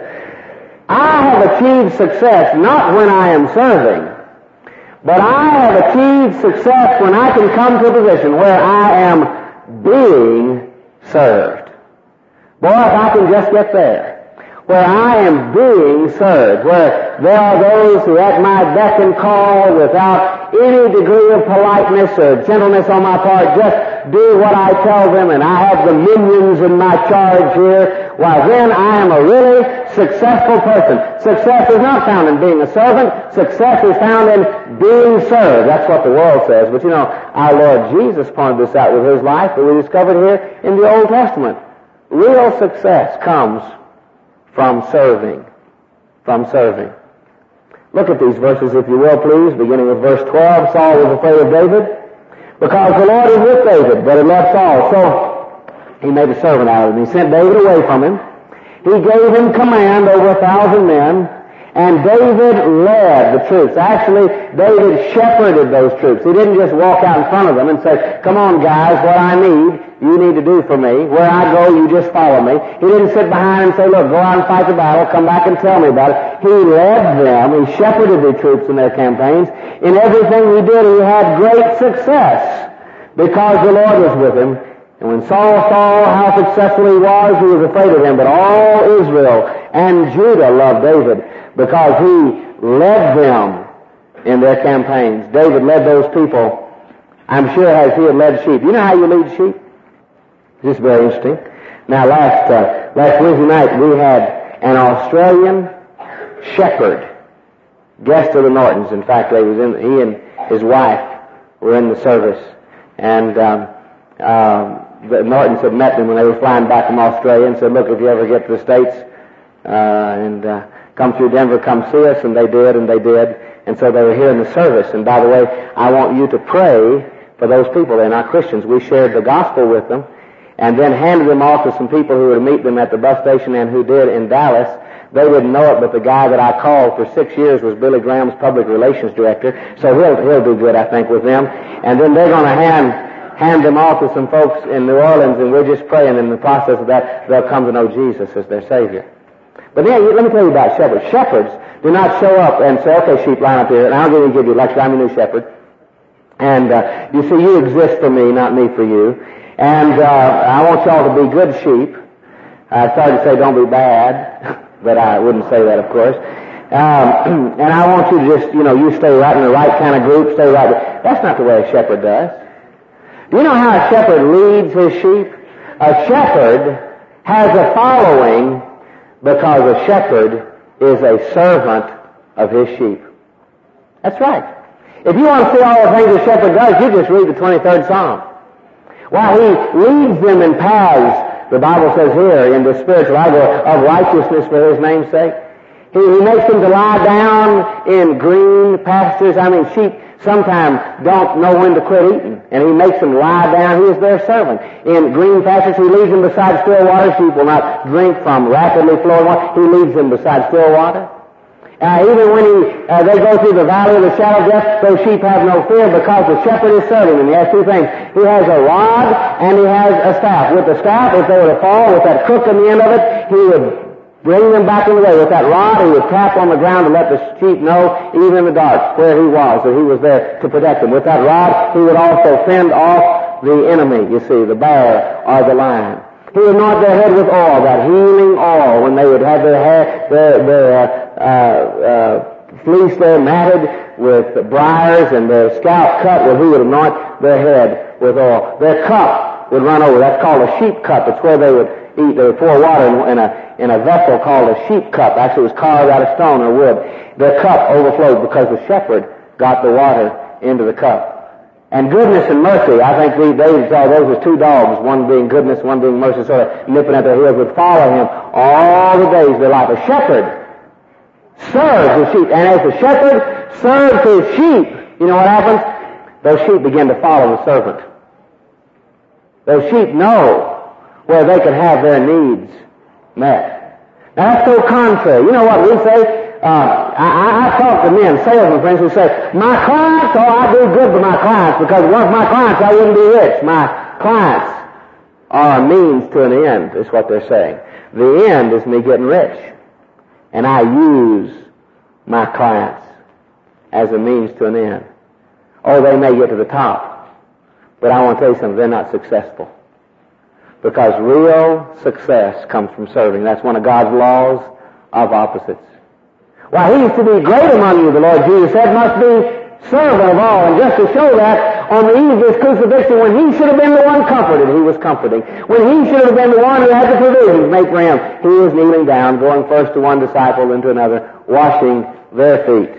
I have achieved success not when I am serving, but I have achieved success when I can come to a position where I am being served. Boy, if I can just get there, where I am being served, where there are those who at my beck and call without any degree of politeness or gentleness on my part, just do what I tell them, and I have the minions in my charge here, why then I am a really successful person. Success is not found in being a servant. Success is found in being served. That's what the world says. But you know, our Lord Jesus pointed this out with his life that we discovered here in the Old Testament. Real success comes from serving. From serving. Look at these verses, if you will, please, beginning with verse 12. Saul was afraid of David because the Lord is with David, but he loved Saul. So he made a servant out of him. He sent David away from him. He gave him command over 1,000 men, and David led the troops. Actually, David shepherded those troops. He didn't just walk out in front of them and say, come on, guys, what I need, you need to do for me. Where I go, you just follow me. He didn't sit behind and say, look, go out and fight the battle, come back and tell me about it. He led them. He shepherded the troops in their campaigns. In everything he did, he had great success because the Lord was with him. And when Saul saw how successful he was afraid of him. But all Israel and Judah loved David because he led them in their campaigns. David led those people, I'm sure, as he had led sheep. You know how you lead sheep? This is very interesting. Now, last Wednesday night, we had an Australian shepherd, guest of the Nortons. In fact, he and his wife were in the service. And the Nortons had met them when they were flying back from Australia and said, look, if you ever get to the States and come through Denver, come see us. And they did, and so they were here in the service. And by the way, I want you to pray for those people. They're not Christians. We shared the gospel with them and then handed them off to some people who would meet them at the bus station and who did in Dallas. They didn't know it, but the guy that I called for 6 years was Billy Graham's public relations director, so he'll do good, I think, with them. And then they're going to hand them off to some folks in New Orleans, and we're just praying in the process of that they'll come to know Jesus as their Savior. But then, let me tell you about shepherds. Shepherds do not show up and say, okay, sheep, line up here, and I'm going to give you a lecture. I'm your new shepherd. And you see, you exist for me, not me for you. And I want y'all to be good sheep. I started to say don't be bad, but I wouldn't say that, of course. And I want you to just, you stay right in the right kind of group, stay right. That's not the way a shepherd does. Do you know how a shepherd leads his sheep? A shepherd has a following because a shepherd is a servant of his sheep. That's right. If you want to see all the things a shepherd does, you just read the 23rd Psalm. While he leads them in paths, the Bible says here, in the spiritual life of righteousness for his name's sake. He makes them to lie down in green pastures. I mean, sheep sometimes don't know when to quit eating, and he makes them lie down. He is their servant. In green pastures, he leads them beside still water. Sheep will not drink from rapidly flowing water. He leads them beside still water. Even when they go through the valley of the shadow of death, those sheep have no fear because the shepherd is serving them. He has two things. He has a rod and he has a staff. With the staff, if they were to fall, with that crook in the end of it, he would bring them back in the way. With that rod, he would tap on the ground to let the sheep know, even in the dark, where he was, that he was there to protect them. With that rod, he would also fend off the enemy, you see, the bear or the lion. He would anoint their head with oil, that healing oil, when they would have their hair, fleece there matted with briars and their scalp cut, where he would anoint their head with oil. Their cup would run over. That's called a sheep cup. It's where they would eat. They would pour water in a vessel called a sheep cup. Actually, it was carved out of stone or wood. Their cup overflowed because the shepherd got the water into the cup. And goodness and mercy, I think they saw those as two dogs, one being goodness, one being mercy, sort of nipping at their heels, would follow him all the days of their life. A shepherd serves his sheep, and as the shepherd serves his sheep, you know what happens? Those sheep begin to follow the servant. Those sheep know where they can have their needs met. Now that's so contrary. You know what we say? I talk to men, salesmen friends, who say, my clients, I do good for my clients, because without my clients I wouldn't be rich. My clients are a means to an end, is what they're saying. The end is me getting rich. And I use my clients as a means to an end. Oh, they may get to the top, but I want to tell you something, they're not successful. Because real success comes from serving. That's one of God's laws of opposites. Why, he is to be great among you, the Lord Jesus said, must be servant of all. And just to show that, on the eve of his crucifixion, when he should have been the one comforted, he was comforting. When he should have been the one who had the provisions made for him, he was kneeling down, going first to one disciple, then to another, washing their feet.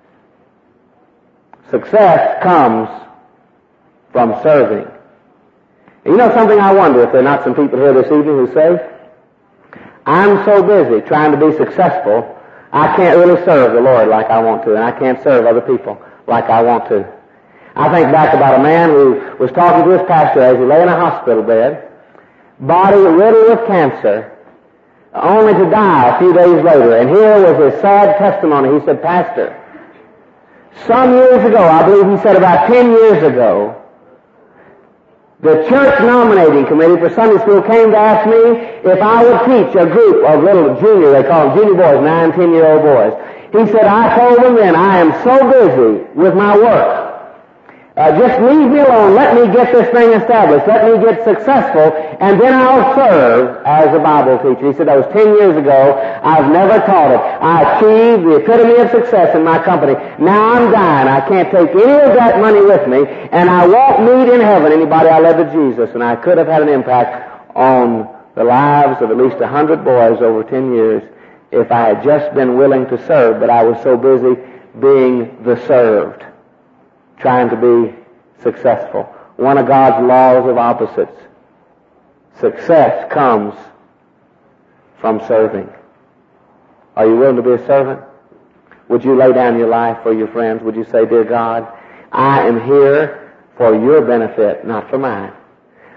Success comes from serving. And you know something, I wonder if there are not some people here this evening who say, I'm so busy trying to be successful, I can't really serve the Lord like I want to, and I can't serve other people like I want to. I think back about a man who was talking to his pastor as he lay in a hospital bed, body riddled with cancer, only to die a few days later. And here was his sad testimony. He said, Pastor, some years ago, I believe he said about 10 years ago, the church nominating committee for Sunday school came to ask me if I would teach a group of little junior, they call them junior boys, 9, 10-year-old boys. He said, I told them then, I am so busy with my work. Just leave me alone. Let me get this thing established. Let me get successful, and then I'll serve as a Bible teacher. He said, that was 10 years ago. I've never taught it. I achieved the epitome of success in my company. Now I'm dying. I can't take any of that money with me, and I won't meet in heaven anybody I led to Jesus. And I could have had an impact on the lives of at least 100 boys over 10 years if I had just been willing to serve, but I was so busy being the served, trying to be successful. One of God's laws of opposites. Success comes from serving. Are you willing to be a servant? Would you lay down your life for your friends? Would you say, Dear God, I am here for your benefit, not for mine.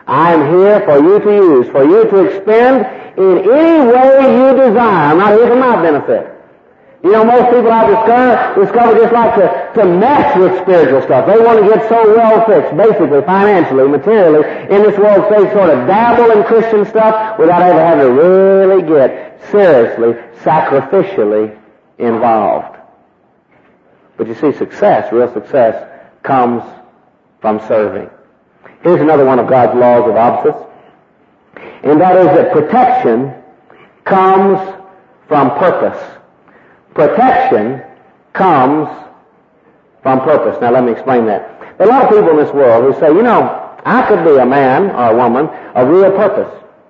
I am here for you to use, for you to expend in any way you desire. I'm not here for my benefit. You know, most people I've discovered just like to mess with spiritual stuff. They want to get so well fixed, basically, financially, materially, in this world, so they sort of dabble in Christian stuff without ever having to really get seriously, sacrificially involved. But you see, success, real success, comes from serving. Here's another one of God's laws of opposites, and that is that protection comes from purpose. Protection comes from purpose. Now let me explain that. There are a lot of people in this world who say, you know, I could be a man or a woman of real purpose.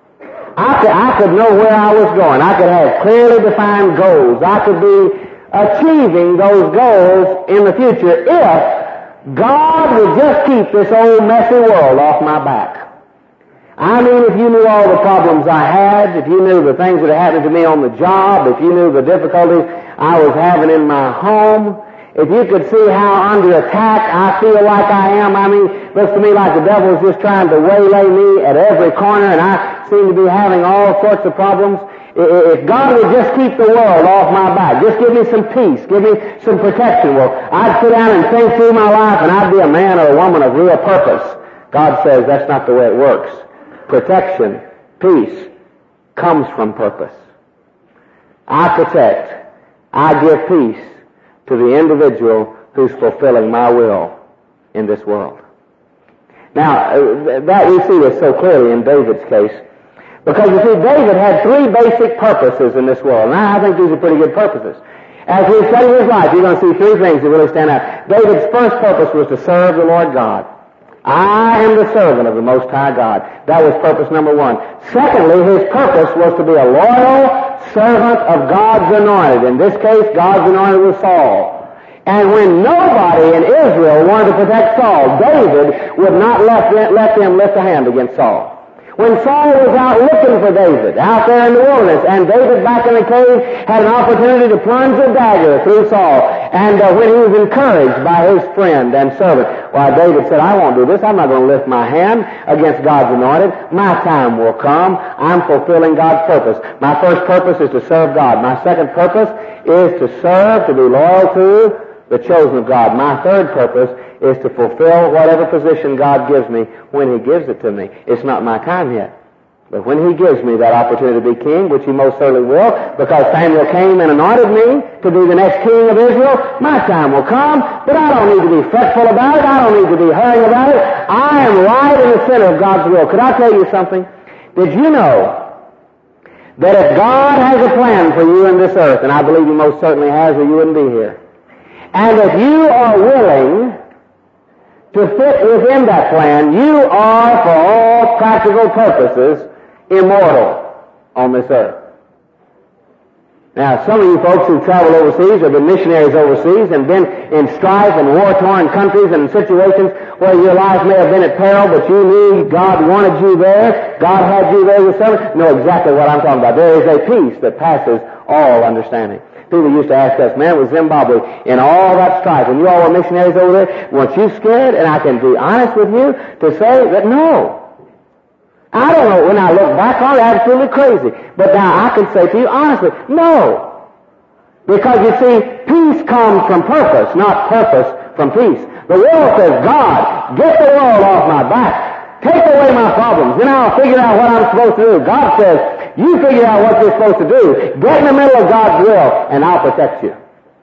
I could know where I was going. I could have clearly defined goals. I could be achieving those goals in the future if God would just keep this old messy world off my back. I mean, if you knew all the problems I had, if you knew the things that happened to me on the job, if you knew the difficulties I was having in my home, if you could see how under attack I feel like I am, I mean, it looks to me like the devil is just trying to waylay me at every corner, and I seem to be having all sorts of problems. If God would just keep the world off my back, just give me some peace, give me some protection, well, I'd sit down and think through my life, and I'd be a man or a woman of real purpose. God says that's not the way it works. Protection, peace, comes from purpose. I protect, I give peace to the individual who's fulfilling my will in this world. Now, that we see this so clearly in David's case, because you see, David had three basic purposes in this world, and I think these are pretty good purposes. As we study his life, you're going to see three things that really stand out. David's first purpose was to serve the Lord God. I am the servant of the Most High God. That was purpose number one. Secondly, his purpose was to be a loyal servant of God's anointed. In this case, God's anointed was Saul. And when nobody in Israel wanted to protect Saul, David would not let them lift a hand against Saul. When Saul was out looking for David, out there in the wilderness, and David back in the cave had an opportunity to plunge a dagger through Saul, and when he was encouraged by his friend and servant, why, David said, I won't do this. I'm not going to lift my hand against God's anointed. My time will come. I'm fulfilling God's purpose. My first purpose is to serve God. My second purpose is to serve, to be loyal to the chosen of God. My third purpose is to fulfill whatever position God gives me when He gives it to me. It's not my time yet. But when He gives me that opportunity to be king, which He most certainly will, because Samuel came and anointed me to be the next king of Israel, my time will come, but I don't need to be fretful about it. I don't need to be hurrying about it. I am right in the center of God's will. Could I tell you something? Did you know that if God has a plan for you in this earth, and I believe He most certainly has, or you wouldn't be here, and if you are willing to fit within that plan, you are, for all practical purposes, immortal on this earth. Now, some of you folks who've traveled overseas or been missionaries overseas and been in strife and war-torn countries and in situations where your life may have been at peril, but you knew God wanted you there, God had you there with something, know exactly what I'm talking about. There is a peace that passes all understanding. People used to ask us, man, with Zimbabwe, in all that strife, when you all were missionaries over there, weren't you scared? And I can be honest with you to say that no. I don't know, when I look back on it, absolutely crazy. But now I can say to you honestly, no. Because you see, peace comes from purpose, not purpose from peace. The world says, God, get the world off my back. Take away my problems. Then I'll figure out what I'm supposed to do. God says, you figure out what you're supposed to do. Get in the middle of God's will, and I'll protect you.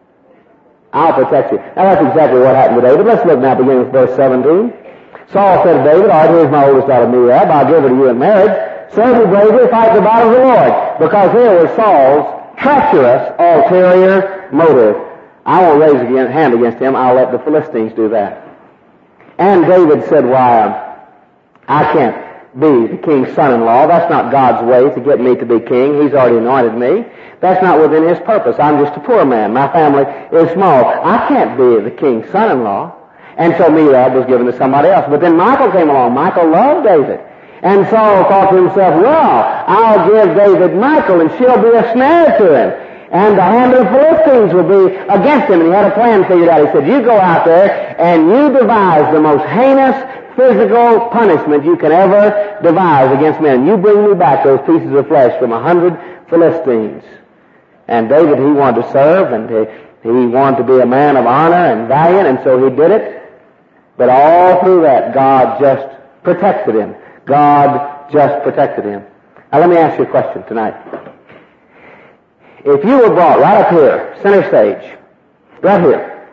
I'll protect you. Now that's exactly what happened to David. Let's look now beginning with verse 17. Saul said to David, all right, here's my oldest daughter Merab. I'll give her to you in marriage. Serve me bravely, fight the battle of the Lord. Because here was Saul's treacherous, ulterior motive. I won't raise a hand against him. I'll let the Philistines do that. And David said, why, I can't be the king's son-in-law. That's not God's way to get me to be king. He's already anointed me. That's not within His purpose. I'm just a poor man. My family is small. I can't be the king's son-in-law. And so Merab was given to somebody else. But then Michal came along. Michal loved David. And Saul thought to himself, well, I'll give David Michal, and she'll be a snare to him. And the hand of the Philistines will be against him. And he had a plan figured out. He said, you go out there and you devise the most heinous physical punishment you can ever devise against men. You bring me back those pieces of flesh from 100 Philistines. And David, he wanted to serve, and he wanted to be a man of honor and valiant, and so he did it. But all through that, God just protected him. God just protected him. Now let me ask you a question tonight. If you were brought right up here, center stage, right here,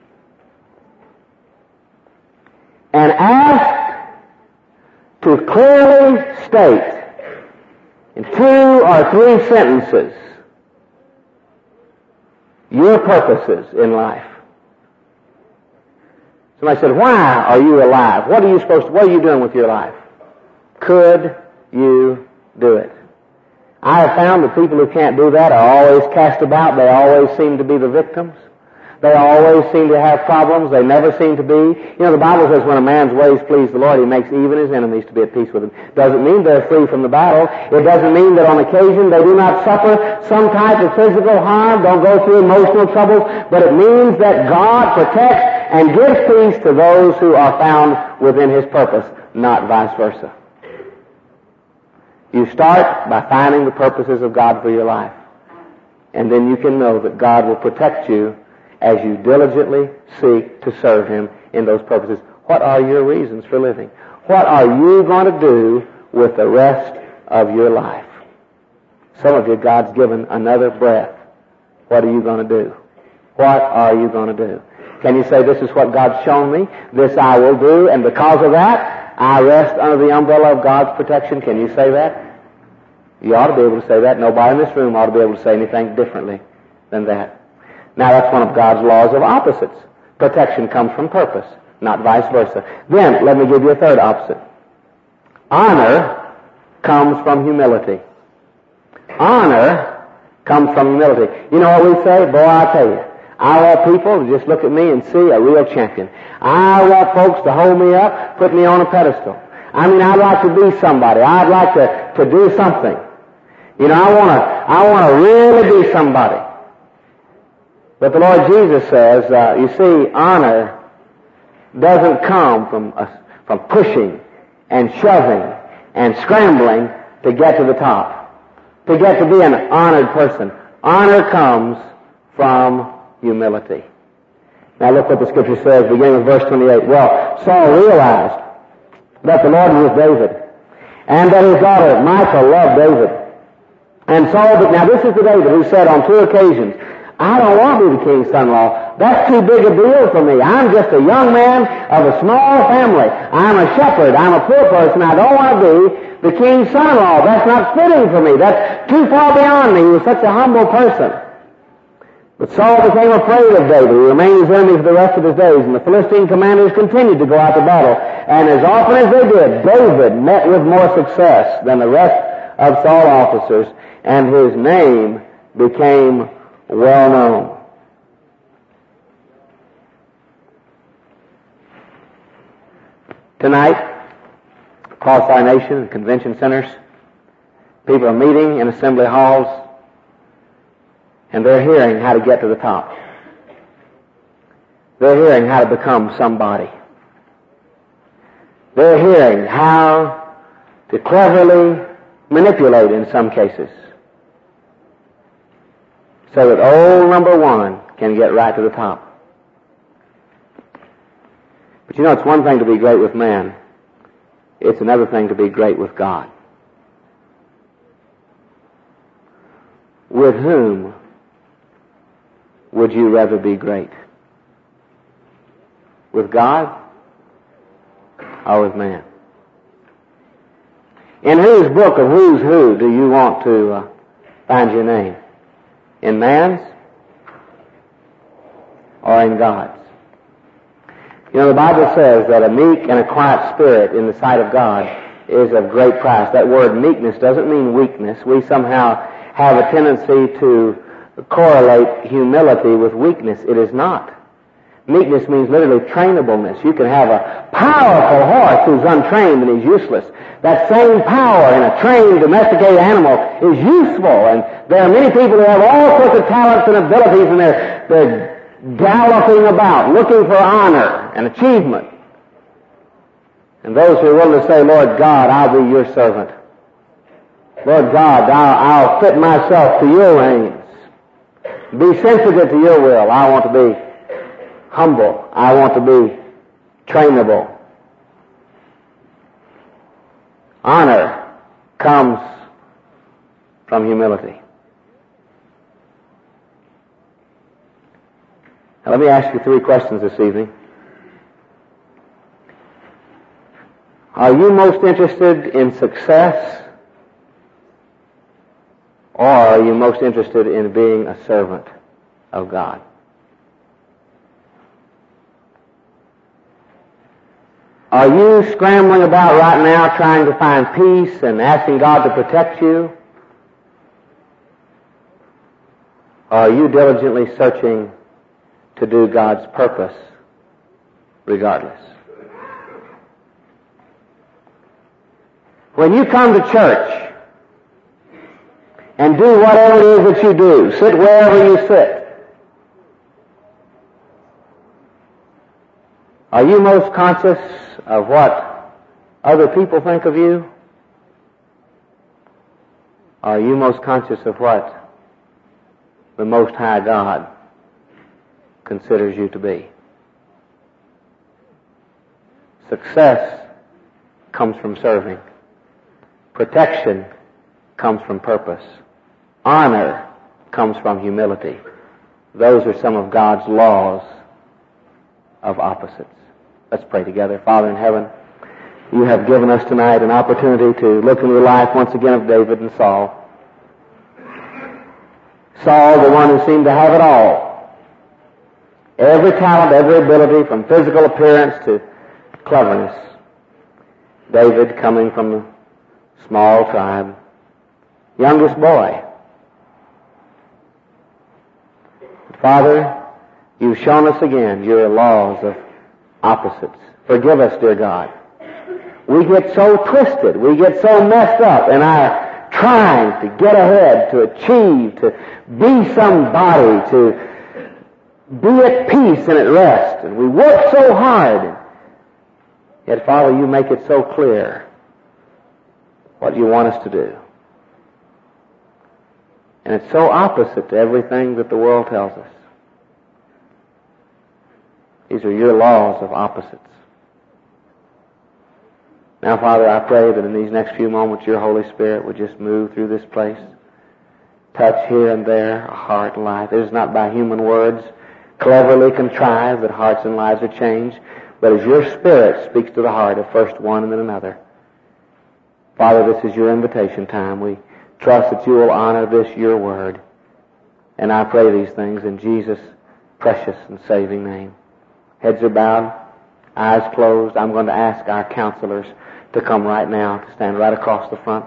and asked to clearly state in 2 or 3 sentences your purposes in life. Somebody said, why are you alive? What are you doing with your life? Could you do it? I have found that people who can't do that are always cast about. They always seem to be the victims. They always seem to have problems. They never seem to be. You know, the Bible says when a man's ways please the Lord, he makes even his enemies to be at peace with him. Doesn't mean they're free from the battle. It doesn't mean that on occasion they do not suffer some type of physical harm, don't go through emotional troubles, but it means that God protects and gives peace to those who are found within his purpose, not vice versa. You start by finding the purposes of God for your life. And then you can know that God will protect you as you diligently seek to serve him in those purposes. What are your reasons for living? What are you going to do with the rest of your life? Some of you, God's given another breath. What are you going to do? What are you going to do? Can you say, this is what God's shown me, this I will do, and because of that, I rest under the umbrella of God's protection? Can you say that? You ought to be able to say that. Nobody in this room ought to be able to say anything differently than that. Now, that's one of God's laws of opposites. Protection comes from purpose, not vice versa. Then, let me give you a third opposite. Honor comes from humility. Honor comes from humility. You know what we say? Boy, I tell you, I want people to just look at me and see a real champion. I want folks to hold me up, put me on a pedestal. I mean, I'd like to be somebody. I'd like to do something. You know, I want to really be somebody. But the Lord Jesus says, you see, honor doesn't come from pushing and shoving and scrambling to get to the top, to get to be an honored person. Honor comes from humility. Now look what the Scripture says, beginning with verse 28. Well, Saul realized that the Lord was David, and that his daughter Michal loved David. And Saul, now this is the David who said on 2 occasions, I don't want to be the king's son-in-law. That's too big a deal for me. I'm just a young man of a small family. I'm a shepherd. I'm a poor person. I don't want to be the king's son-in-law. That's not fitting for me. That's too far beyond me. He was such a humble person. But Saul became afraid of David. He remained his enemy for the rest of his days, and the Philistine commanders continued to go out to battle. And as often as they did, David met with more success than the rest of Saul's officers, and his name became well known. Tonight, across our nation, in convention centers, people are meeting in assembly halls, and they're hearing how to get to the top. They're hearing how to become somebody. They're hearing how to cleverly manipulate in some cases, so that old number one can get right to the top. But you know, it's one thing to be great with man. It's another thing to be great with God. With whom would you rather be great? With God or with man? In whose book of Who's Who do you want to find your name? In man's or in God's? You know, the Bible says that a meek and a quiet spirit in the sight of God is of great price. That word meekness doesn't mean weakness. We somehow have a tendency to correlate humility with weakness. It is not. Meekness means literally trainableness. You can have a powerful horse who's untrained and he's useless. That same power in a trained, domesticated animal is useful. And there are many people who have all sorts of talents and abilities, and they're galloping about, looking for honor and achievement. And those who are willing to say, Lord God, I'll be your servant. Lord God, I'll fit myself to your reins. Be sensitive to your will. I want to be humble. I want to be trainable. Honor comes from humility. Now let me ask you 3 questions this evening. Are you most interested in success, or are you most interested in being a servant of God? Are you scrambling about right now trying to find peace and asking God to protect you? Or are you diligently searching to do God's purpose regardless? When you come to church and do whatever it is that you do, sit wherever you sit, are you most conscious of what other people think of you? Are you most conscious of what the Most High God considers you to be? Success comes from serving. Protection comes from purpose. Honor comes from humility. Those are some of God's laws of opposites. Let's pray together. Father in heaven, you have given us tonight an opportunity to look into the life once again of David and Saul. Saul, the one who seemed to have it all. Every talent, every ability, from physical appearance to cleverness. David, coming from a small tribe, youngest boy. Father, you've shown us again your laws of opposites. Forgive us, dear God. We get so twisted, we get so messed up in our trying to get ahead, to achieve, to be somebody, to be at peace and at rest. And we work so hard. Yet, Father, you make it so clear what you want us to do. And it's so opposite to everything that the world tells us. These are your laws of opposites. Now, Father, I pray that in these next few moments your Holy Spirit would just move through this place, touch here and there a heart and life. It is not by human words, cleverly contrived, that hearts and lives are changed, but as your Spirit speaks to the heart of first one and then another. Father, this is your invitation time. We trust that you will honor this, your word. And I pray these things in Jesus' precious and saving name. Heads are bowed, eyes closed. I'm going to ask our counselors to come right now, to stand right across the front.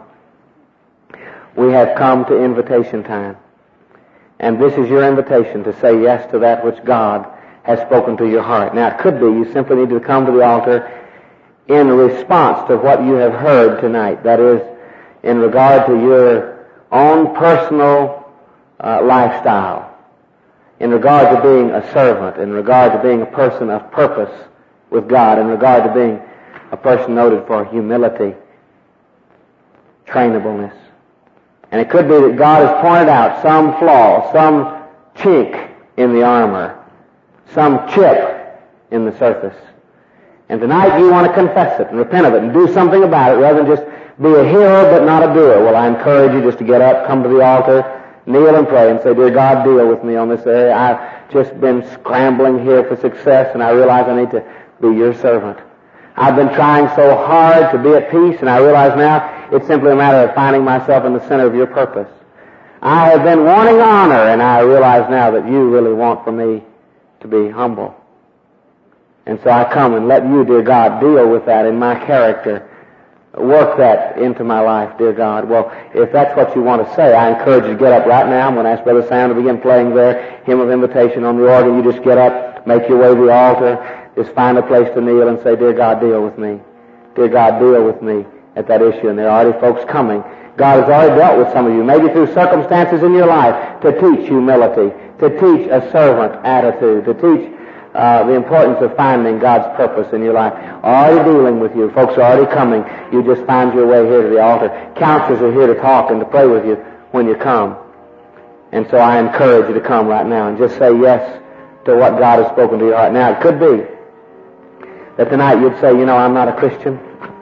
We have come to invitation time. And this is your invitation to say yes to that which God has spoken to your heart. Now, it could be you simply need to come to the altar in response to what you have heard tonight. That is, in regard to your own personal lifestyle, in regard to being a servant, in regard to being a person of purpose with God, in regard to being a person noted for humility, trainableness. And it could be that God has pointed out some flaw, some chink in the armor, some chip in the surface. And tonight you want to confess it and repent of it and do something about it rather than just be a hearer but not a doer. Well, I encourage you just to get up, come to the altar, kneel and pray and say, dear God, deal with me on this area. I've just been scrambling here for success and I realize I need to be your servant. I've been trying so hard to be at peace and I realize now it's simply a matter of finding myself in the center of your purpose. I have been wanting honor and I realize now that you really want for me to be humble. And so I come and let you, dear God, deal with that in my character. Work that into my life, dear God. Well, if that's what you want to say, I encourage you to get up right now. I'm going to ask Brother Sam to begin playing their hymn of invitation on the organ. You just get up, make your way to the altar, just find a place to kneel and say, dear God, deal with me. Dear God, deal with me at that issue. And there are already folks coming. God has already dealt with some of you, maybe through circumstances in your life, to teach humility, to teach a servant attitude, to teach the importance of finding God's purpose in your life. Already dealing with you. Folks are already coming. You just find your way here to the altar. Counselors are here to talk and to pray with you when you come. And so I encourage you to come right now and just say yes to what God has spoken to your heart. Now, it could be that tonight you'd say, you know, I'm not a Christian.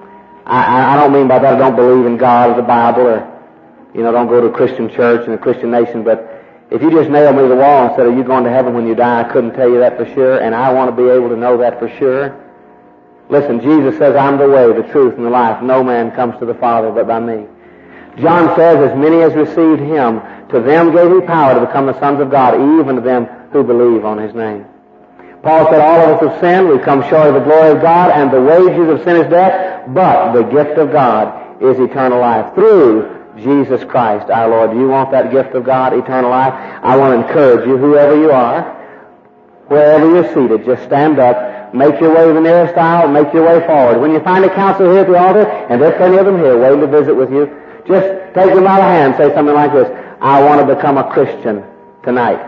I don't mean by that I don't believe in God or the Bible or, you know, don't go to a Christian church and a Christian nation, but if you just nailed me to the wall and said, are you going to heaven when you die? I couldn't tell you that for sure, and I want to be able to know that for sure. Listen, Jesus says, I'm the way, the truth, and the life. No man comes to the Father but by me. John says, as many as received him, to them gave he power to become the sons of God, even to them who believe on his name. Paul said, all of us have sinned, we've come short of the glory of God, and the wages of sin is death, but the gift of God is eternal life through Jesus Christ our Lord. Do you want that gift of God, eternal life? I want to encourage you, whoever you are, wherever you're seated, just stand up, make your way to the nearest aisle, make your way forward. When you find a counselor here at the altar, and there's plenty of them here waiting to visit with you, just take them by the hand and say something like this, I want to become a Christian tonight.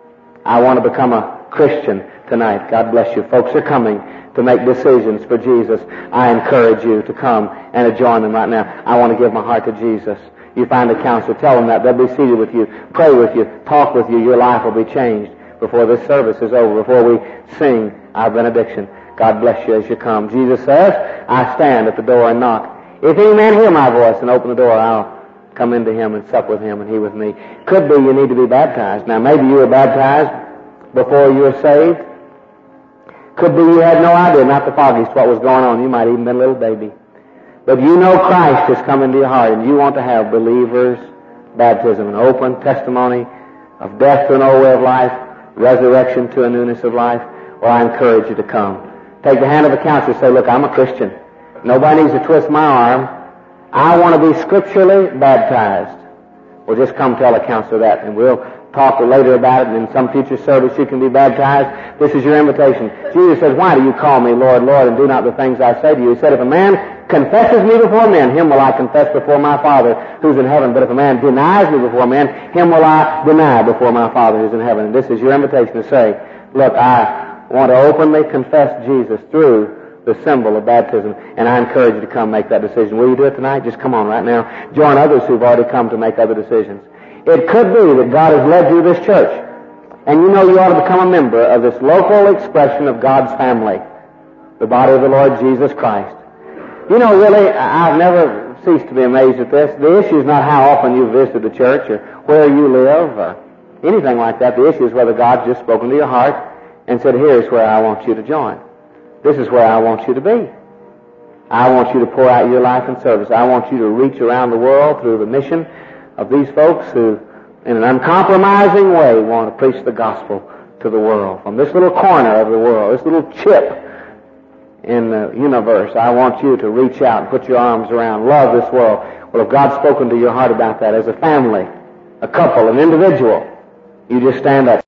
I want to become a Christian tonight. God bless you. Folks are coming to make decisions for Jesus. I encourage you to come and to join them right now. I want to give my heart to Jesus. You find a counselor, tell them that. They'll be seated with you, pray with you, talk with you. Your life will be changed before this service is over, before we sing our benediction. God bless you as you come. Jesus says, I stand at the door and knock. If any man hear my voice and open the door, I'll come into him and sup with him and he with me. Could be you need to be baptized. Now maybe you were baptized before you were saved. Could be you had no idea, not the foggiest, what was going on. You might even been a little baby. But you know Christ has come into your heart and you want to have believer's baptism, an open testimony of death to an old way of life, resurrection to a newness of life. Well, I encourage you to come. Take the hand of a counselor and say, look, I'm a Christian. Nobody needs to twist my arm. I want to be scripturally baptized. Well, just come tell a counselor that, and we'll talk later about it, and in some future service you can be baptized. This is your invitation. Jesus says, why do you call me Lord, Lord, and do not the things I say to you? He said, if a man confesses me before men, him will I confess before my Father who's in heaven. But if a man denies me before men, him will I deny before my Father who's in heaven. And this is your invitation to say, look, I want to openly confess Jesus through the symbol of baptism, and I encourage you to come make that decision. Will you do it tonight? Just come on right now. Join others who've already come to make other decisions. It could be that God has led you to this church, and you know you ought to become a member of this local expression of God's family, the body of the Lord Jesus Christ. You know, really, I've never ceased to be amazed at this. The issue is not how often you've visited the church or where you live or anything like that. The issue is whether God's just spoken to your heart and said, here's where I want you to join. This is where I want you to be. I want you to pour out your life in service. I want you to reach around the world through the mission of these folks who, in an uncompromising way, want to preach the gospel to the world. From this little corner of the world, this little chip in the universe, I want you to reach out and put your arms around, love this world. Well, if God's spoken to your heart about that as a family, a couple, an individual, you just stand up.